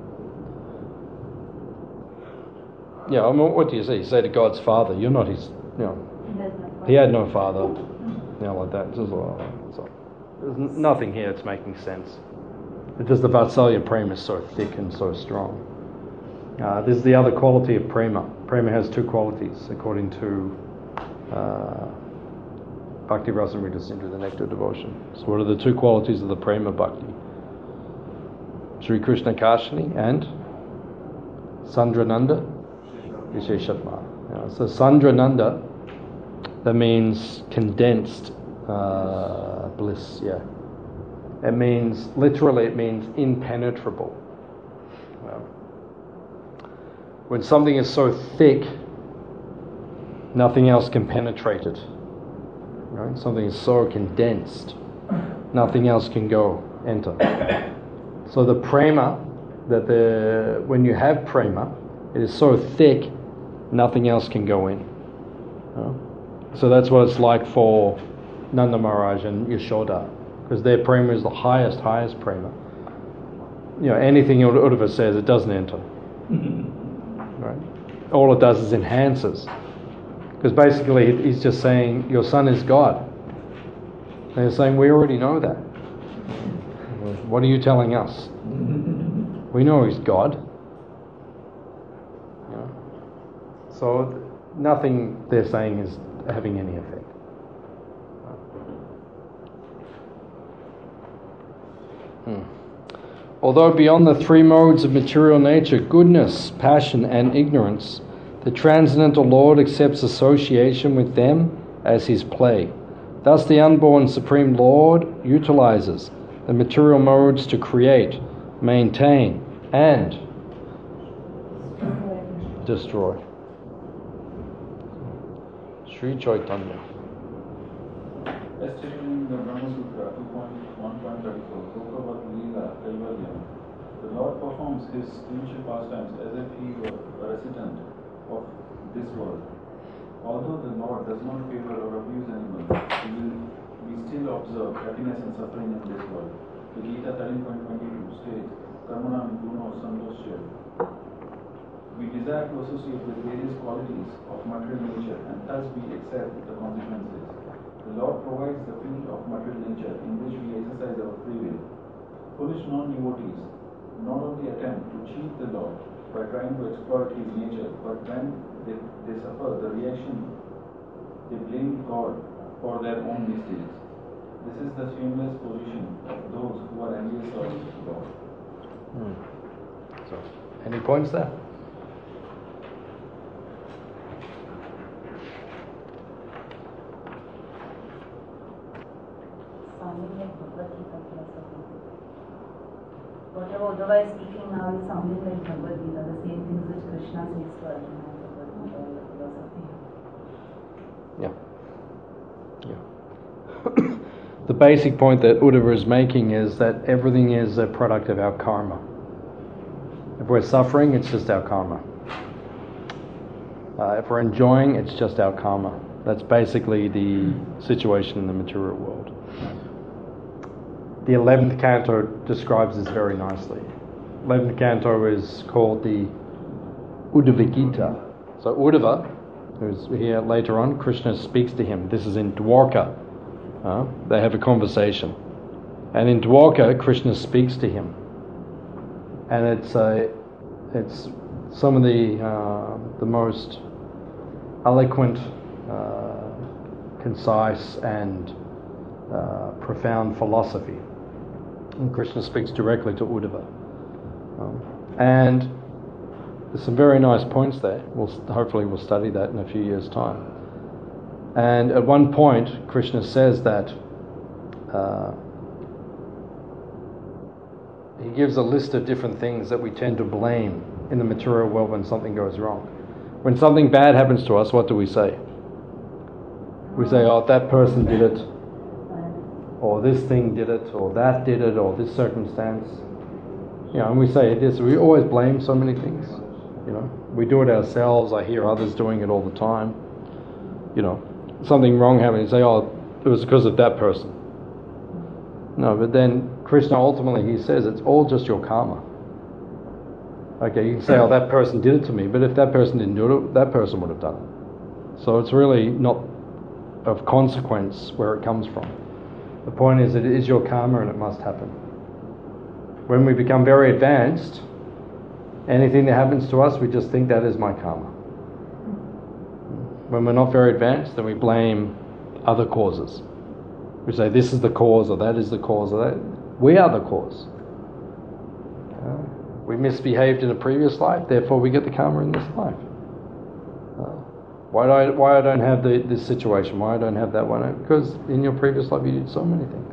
yeah, I mean, what do you say? You say to God's father, you're not his, you know, he had no father, you know, like that. Just, uh, so, there's n- nothing here that's making sense. It's just the vatsalya prema is so thick and so strong. Uh, this is the other quality of prema. Prema has two qualities, according to uh, Bhakti Rasamrita Sindhu, the Nectar of Devotion. So what are the two qualities of the prema bhakti? Sri Krishna Kashani and Sandrananda Visheshatma. Yeah, so Sandrananda, that means condensed uh, bliss, yeah. It means, literally it means impenetrable. Well, when something is so thick, nothing else can penetrate it. Right? Something is so condensed, nothing else can go, enter. So the prema, that the when you have prema, it is so thick, nothing else can go in. Right? So that's what it's like for Nanda Maharaj and Yashoda, because their prema is the highest, highest prema. You know, anything Uddhava says, it doesn't enter. Right? All it does is enhances. Because basically he's just saying, your son is God. And they're saying, we already know that. What are you telling us? We know he's God. You know? So nothing they're saying is having any effect. Hmm. Although beyond the three modes of material nature, goodness, passion, and ignorance, the transcendental Lord accepts association with them as his play. Thus the unborn Supreme Lord utilizes the material modes to create, maintain, and destroy. Sri Chaitanya. As stated in the Brahma Sutra two point one point thirty-four, Lokavat Leela Kaivalya, the Lord performs his spiritual pastimes as if he were a resident of this world. Although the Lord does not favor or abuse anyone, he will we still observe happiness and suffering in this world. The Gita thirteen point twenty-two states, Karmanam Guno Santoshya. We desire to associate with various qualities of material nature, and thus we accept the consequences. The Lord provides the field of material nature in which we exercise our free will. Foolish non-devotees not only attempt to cheat the Lord by trying to exploit his nature, but when they, they suffer the reaction, they blame God for their own mistakes. This is the shameless position of those who are envious of God. Hmm. So, any points there? whatever Uddhava is speaking now is sounding like Bhagavad Gita, the same things which Krishna says to Arjuna in Bhagavad Gita, all the philosophy. Yeah. Yeah. The basic point that Uddhava is making is that everything is a product of our karma. If we're suffering, it's just our karma. Uh, if we're enjoying, it's just our karma. That's basically the situation in the material world. The eleventh canto describes this very nicely. eleventh canto is called the Uddhava Gita. So Uddhava, who's here later on, Krishna speaks to him. This is in Dwarka. Uh, they have a conversation. And in Dwarka, Krishna speaks to him. And it's a, it's some of the uh, the most eloquent, uh, concise, and uh, profound philosophy. And Krishna speaks directly to Uddhava. Um, and there's some very nice points there. We'll hopefully we'll study that in a few years' time. And at one point, Krishna says that uh, he gives a list of different things that we tend to blame in the material world when something goes wrong. When something bad happens to us, what do we say? We say, oh, that person did it, or this thing did it, or that did it, or this circumstance. You know, and we say this, we always blame so many things. You know, we do it ourselves. I hear others doing it all the time. You know, something wrong happened, you say, oh, it was because of that person. No, but then Krishna ultimately, he says, it's all just your karma. Okay, you can say, oh, that person did it to me, but if that person didn't do it, that person would have done it. So it's really not of consequence where it comes from. The point is, it is your karma and it must happen. When we become very advanced, anything that happens to us, we just think that is my karma. When we're not very advanced, then we blame other causes. We say this is the cause, or that is the cause, or that. We are the cause. Uh, we misbehaved in a previous life, therefore we get the karma in this life. Uh, why do I, why I don't have the, this situation? Why I don't have that one? Because in your previous life you did so many things.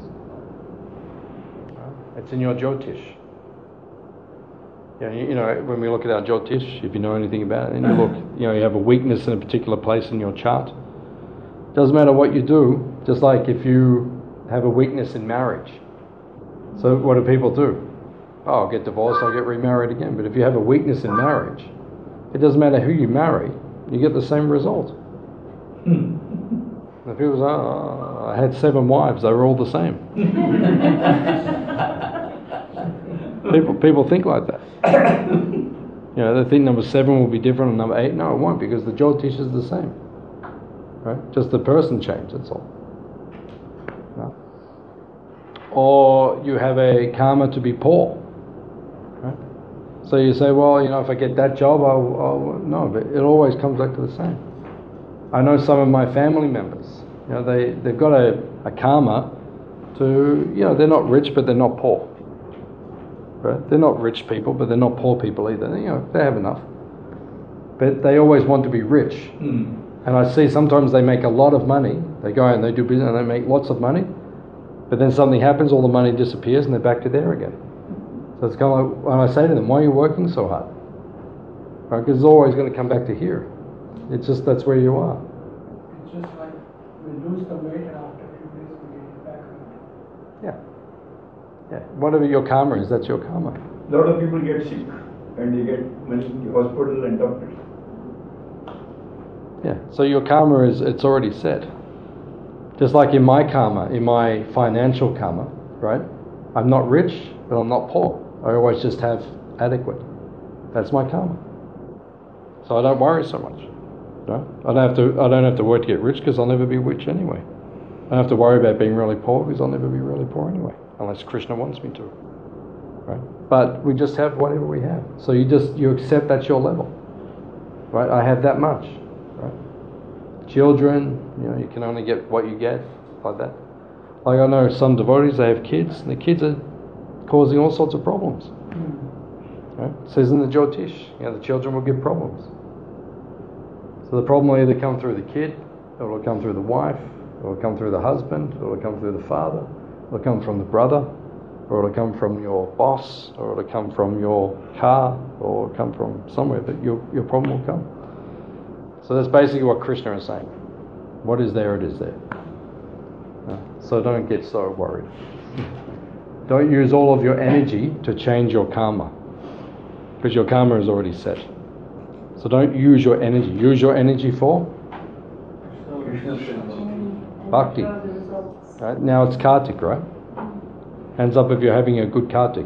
Uh, it's in your Jyotish. You know, you, you know, when we look at our Jyotish, if you know anything about it, and you look, you know, you have a weakness in a particular place in your chart. Doesn't matter what you do, just like if you have a weakness in marriage. So what do people do? Oh, I'll get divorced, I'll get remarried again. But if you have a weakness in marriage, it doesn't matter who you marry, you get the same result. The people say, oh, I had seven wives, they were all the same. people people think like that. You know, they think number seven will be different than number eight. No, it won't, because the Jyotish is the same. Right? Just the person changed, that's all. No. Or you have a karma to be poor. Right? So you say, well, you know, if I get that job, I'll, I'll... No, but it always comes back to the same. I know some of my family members, you know, they, they've got a, a karma to, you know, they're not rich, but they're not poor. Right? They're not rich people, but they're not poor people either. You know, they have enough. But they always want to be rich. Mm. And I see sometimes they make a lot of money. They go out and they do business and they make lots of money. But then something happens, all the money disappears and they're back to there again. So it's kind of like, when I say to them, why are you working so hard? Right? Because it's always going to come back to here. It's just, that's where you are. It's just like we lose the weight and after a few days we get it back. Yeah. Yeah. Whatever your karma is, that's your karma. A lot of people get sick and they get money in the hospital and doctors. Yeah, so your karma is, it's already set. Just like in my karma, in my financial karma, right? I'm not rich, but I'm not poor. I always just have adequate. That's my karma. So I don't worry so much. No? I don't have to I don't have to work to get rich because I'll never be rich anyway. I don't have to worry about being really poor because I'll never be really poor anyway, unless Krishna wants me to. Right? But we just have whatever we have. So you just you accept that's your level. Right? I have that much. Children, you know, you can only get what you get, like that. Like I know some devotees, they have kids, and the kids are causing all sorts of problems. Mm. Right? It says in the Jyotish, you know, the children will give problems. So the problem will either come through the kid, or it will come through the wife, or it will come through the husband, or it will come through the father, or it will come from the brother, or or it'll come from your boss, or it'll come from your car, or it'll come from somewhere, but your, your problem will come. So that's basically what Krishna is saying. What is there, it is there. Uh, so don't get so worried. Don't use all of your energy to change your karma, because your karma is already set. So don't use your energy. Use your energy for bhakti. Right? Now it's Kartik, right? Hands up if you're having a good Kartik.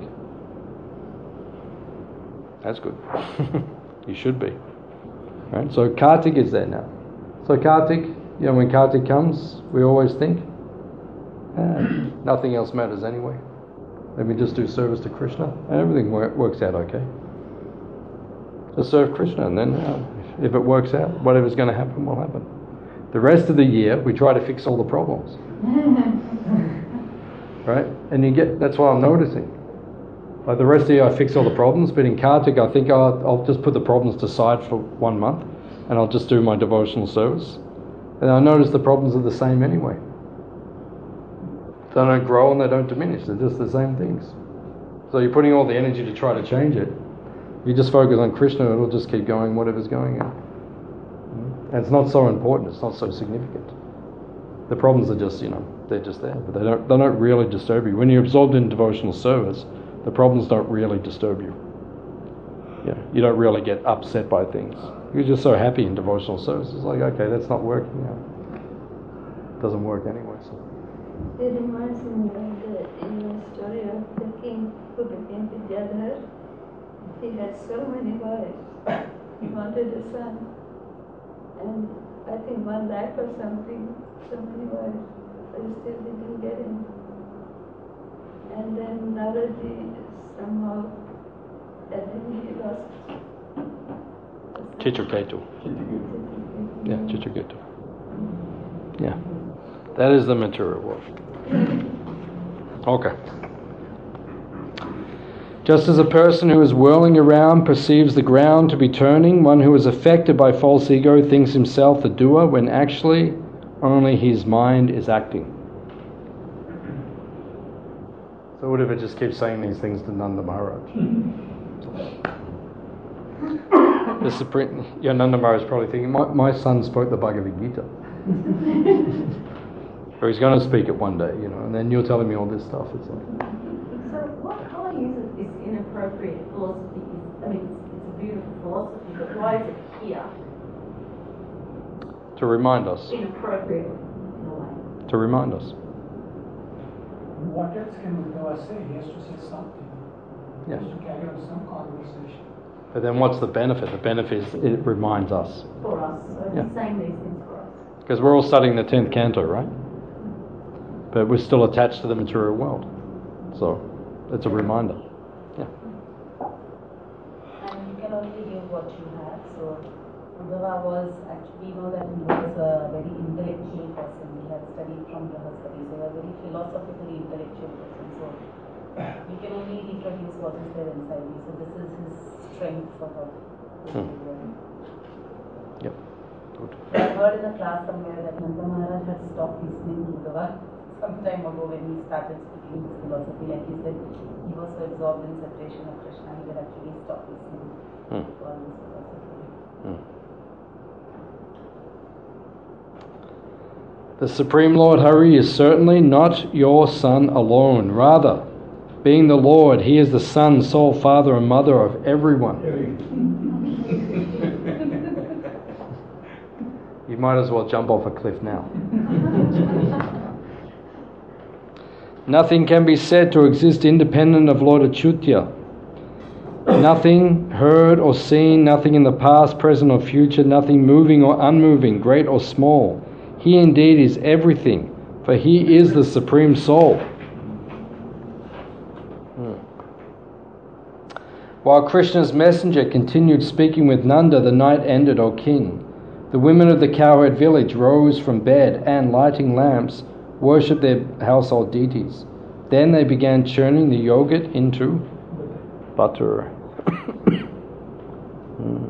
That's good. You should be. Right? So Kartik is there now. So Kartik, you know, when Kartik comes, we always think, ah, nothing else matters anyway. Let me just do service to Krishna, and everything wor- works out okay. Just serve Krishna, and then uh, if it works out, whatever's going to happen will happen. The rest of the year, we try to fix all the problems. Right? And you get, that's what I'm noticing. Like the rest of the year I fix all the problems, but in Kartik I think I'll, I'll just put the problems aside for one month and I'll just do my devotional service. And I notice the problems are the same anyway. They don't grow and they don't diminish, they're just the same things. So you're putting all the energy to try to change it. If you just focus on Krishna, it'll just keep going whatever's going on. And it's not so important, it's not so significant. The problems are just, you know, they're just there, but they don't they don't really disturb you. When you're absorbed in devotional service, the problems don't really disturb you. Yeah, you don't really get upset by things. You're just so happy in devotional service. It's like, okay, that's not working out. It doesn't work anyway. So. It reminds me of the, in the story of the king who became Vidyadhar. He had so many wives. He wanted a son. And I think one lakh or something, so many wives. But he still didn't get him. And then Naraji somehow, and then he lost. Chitraketu. Yeah, Chitraketu. Yeah. That is the material world. Okay. Just as a person who is whirling around perceives the ground to be turning, one who is affected by false ego thinks himself the doer when actually only his mind is acting. So what if it just keeps saying these things to Nanda Maharaj? The Supreme, yeah, Nanda Maharaj is probably thinking, my, my son spoke the Bhagavad Gita. Or he's going to speak it one day, you know, and then you're telling me all this stuff. It's like, So what, how I use it is inappropriate philosophy. Is, I mean, it's, it's a beautiful philosophy, but why is it here? to remind us. Inappropriate in a way. To remind us. What else can Uddhava say? He has to say something. He Yeah. has to carry on some conversation. But then what's the benefit? The benefit is it reminds us. For us. So Yeah. he's saying these things for us. Because we're all studying the tenth canto, right? But we're still attached to the material world. So it's a reminder. Yeah. And you can only give what you have. So Uddhava was actually, we know that he was a very intellectual person. He had studied from Brahmaspati, so a very philosophically intellectual person. So we can only reproduce what is there inside me. So this is his strength, sort of. Hmm. Yep. Good. I heard in a class somewhere that Nanda Maharaj had stopped listening to Uddhava some time ago when he started speaking his philosophy. Like he said, he was so absorbed in separation of Krishna, he had actually stopped listening Hmm. to all this philosophy. Hmm. The Supreme Lord Hari is certainly not your son alone. Rather, being the Lord, He is the Son, Soul, Father and Mother of everyone. You might as well jump off a cliff now. Nothing can be said to exist independent of Lord Achyuta. Nothing heard or seen, nothing in the past, present or future, nothing moving or unmoving, great or small. He indeed is everything, for He is the Supreme Soul. Hmm. While Krishna's messenger continued speaking with Nanda, the night ended, O king. The women of the cowherd village rose from bed and, lighting lamps, worshipped their household deities. Then they began churning the yogurt into butter. Hmm.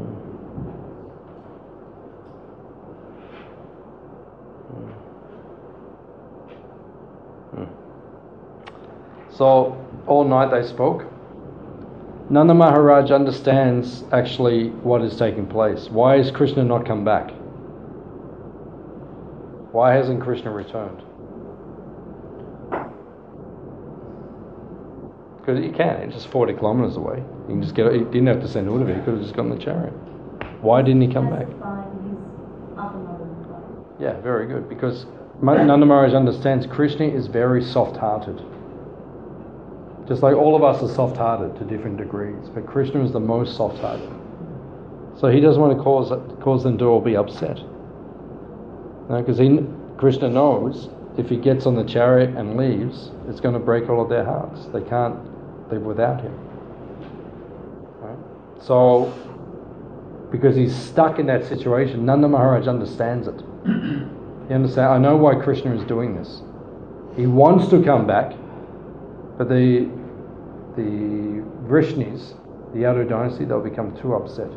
So, all night they spoke. Nanda Maharaj understands actually what is taking place. Why is Krishna not come back? Why hasn't Krishna returned? Because he can, it's just forty kilometers away. He can just get. He didn't have to send Uddhava, he could have just got in the chariot. Why didn't he come back? Yeah, very good. Because Nanda Maharaj understands Krishna is very soft-hearted. Just like all of us are soft-hearted to different degrees, but Krishna is the most soft-hearted. So he doesn't want to cause cause them to all be upset. Because he Krishna knows if he gets on the chariot and leaves, it's going to break all of their hearts. They can't live without him. Right? So, because he's stuck in that situation, Nanda Maharaj understands it. You understand? I know why Krishna is doing this. He wants to come back, but the the Vrishnis, the Yadu dynasty, they'll become too upset.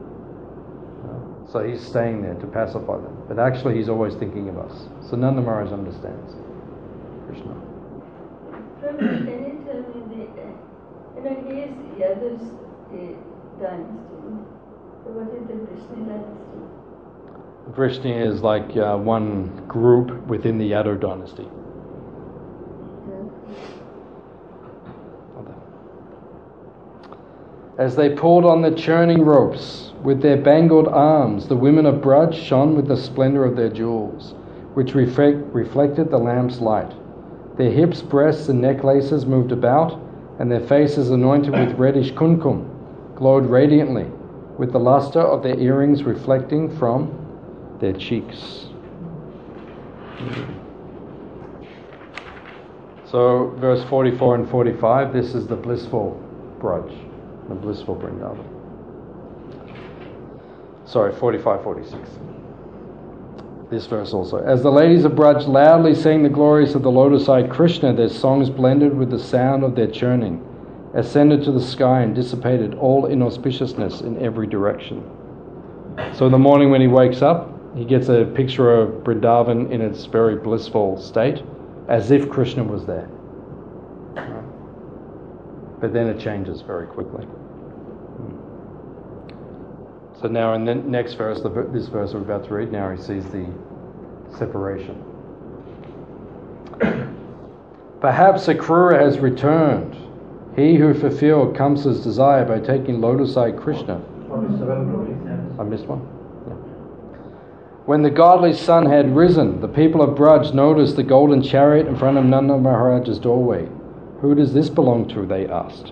So he's staying there to pacify them. But actually he's always thinking of us. So Nanda Maharaj understands Krishna. Prabhu, can you tell me the, uh, you know, he is Yadu's uh, dynasty. So what is the Vrishni dynasty? Vrishni is like uh, one group within the Yadu dynasty. As they pulled on the churning ropes, with their bangled arms, the women of Braj shone with the splendour of their jewels, which reflect, reflected the lamp's light. Their hips, breasts, and necklaces moved about, and their faces, anointed with reddish kumkum, glowed radiantly, with the lustre of their earrings reflecting from their cheeks. So, verse forty-four and forty-five, this is the blissful Braj, the blissful Vrindavan. Sorry, forty-five, forty-six. This verse also. As the ladies of Braj loudly sang the glories of the lotus-eyed Krishna, their songs blended with the sound of their churning, ascended to the sky and dissipated all inauspiciousness in every direction. So in the morning when he wakes up, he gets a picture of Vrindavan in its very blissful state, as if Krishna was there. But then it changes very quickly. So now in the next verse, the, this verse we're about to read, now he sees the separation. Perhaps Akrura has returned, he who fulfilled Kamsa's desire by taking lotus-eyed Krishna. I missed one? Yeah. When the godly sun had risen, the people of Braj noticed the golden chariot in front of Nanda Maharaj's doorway. Who does this belong to? They asked.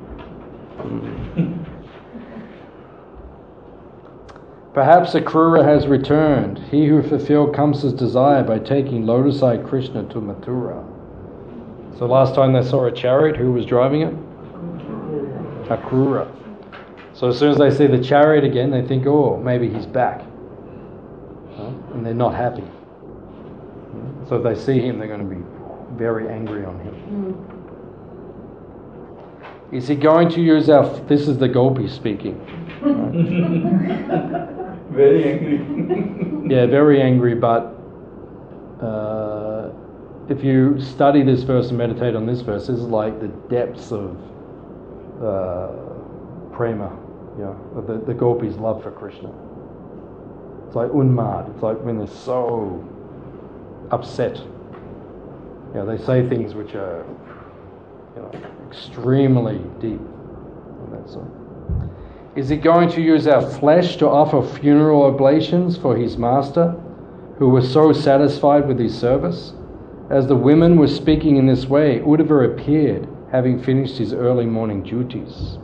Perhaps Akrura has returned, he who fulfilled Kamsa's desire by taking lotus-eyed Krishna to Mathura. So last time they saw a chariot, who was driving it? Akrura. So as soon as they see the chariot again, they think, oh, maybe he's back. And they're not happy. So if they see him, they're going to be very angry on him. Is he going to use our... F- this is the Gopi speaking. Right? Very angry. Yeah, very angry, but uh, if you study this verse and meditate on this verse, this is like the depths of uh, prema, you know, the, the Gopi's love for Krishna. It's like unmad, it's like when they're so upset. You know, they say things which are, you know, extremely deep. And that's all. Is he going to use our flesh to offer funeral oblations for his master, who was so satisfied with his service? As the women were speaking in this way, Uddhava appeared, having finished his early morning duties.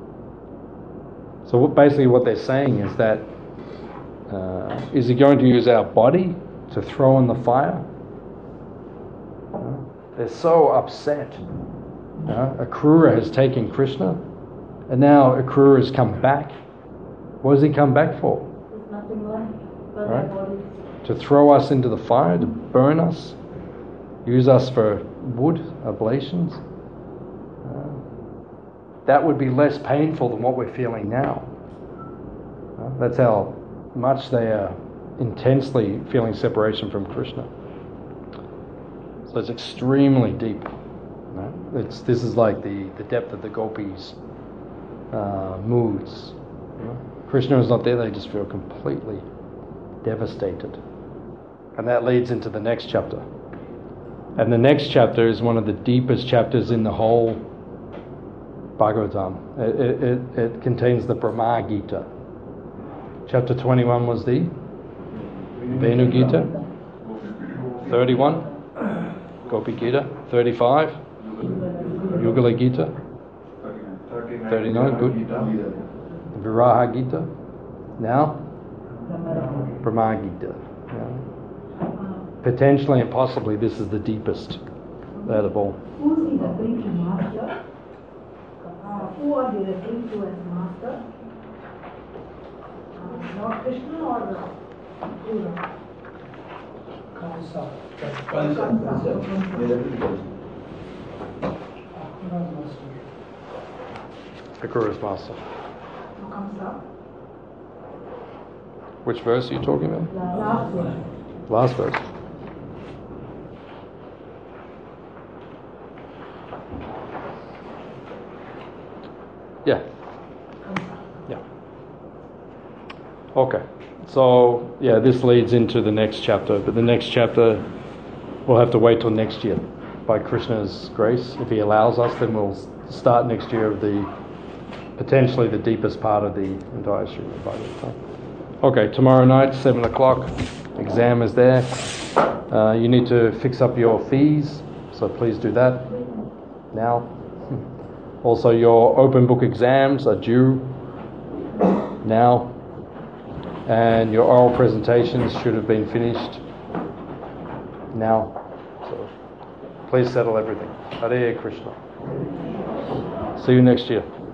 So what, basically what they're saying is that, uh, is he going to use our body to throw in the fire? Uh, they're so upset. Uh, Akrura has taken Krishna. And now Akrura has come back. What does he come back for? There's nothing left but Right? our bodies. To throw us into the fire, to burn us, use us for wood, oblations. Uh, that would be less painful than what we're feeling now. Uh, that's how much they are intensely feeling separation from Krishna. So it's extremely deep. Right? it's this is like the, the depth of the gopis' uh, moods. You know? Krishna is not there; they just feel completely devastated, and that leads into the next chapter. And the next chapter is one of the deepest chapters in the whole Bhagavatam. It, it, it, it contains the Brahma Gita. Chapter twenty-one was the Venu Gita. thirty-one, Gopi Gita. thirty-five, Yugala Gita. thirty-nine, good. Viraha Gita. Now, Brahma Gita. Yeah. Potentially and possibly this is the deepest out of all. Who is he referring to, master? Uh, who are they referring to as master? Uh, Lord Krishna or the Guru? Kamsa. The Guru's master. Who comes up? Which verse are you talking about? Last one. Last verse. Yeah. Yeah. Okay. So, yeah, this leads into the next chapter, but the next chapter we'll have to wait till next year. By Krishna's grace, if he allows us, then we'll start next year of the potentially the deepest part of the entire Srimad Bhagavatam. Okay, tomorrow night, seven o'clock, exam is there. Uh, you need to fix up your fees, so please do that now. Also, your open book exams are due now, and your oral presentations should have been finished now. So please settle everything. Hare Krishna. See you next year.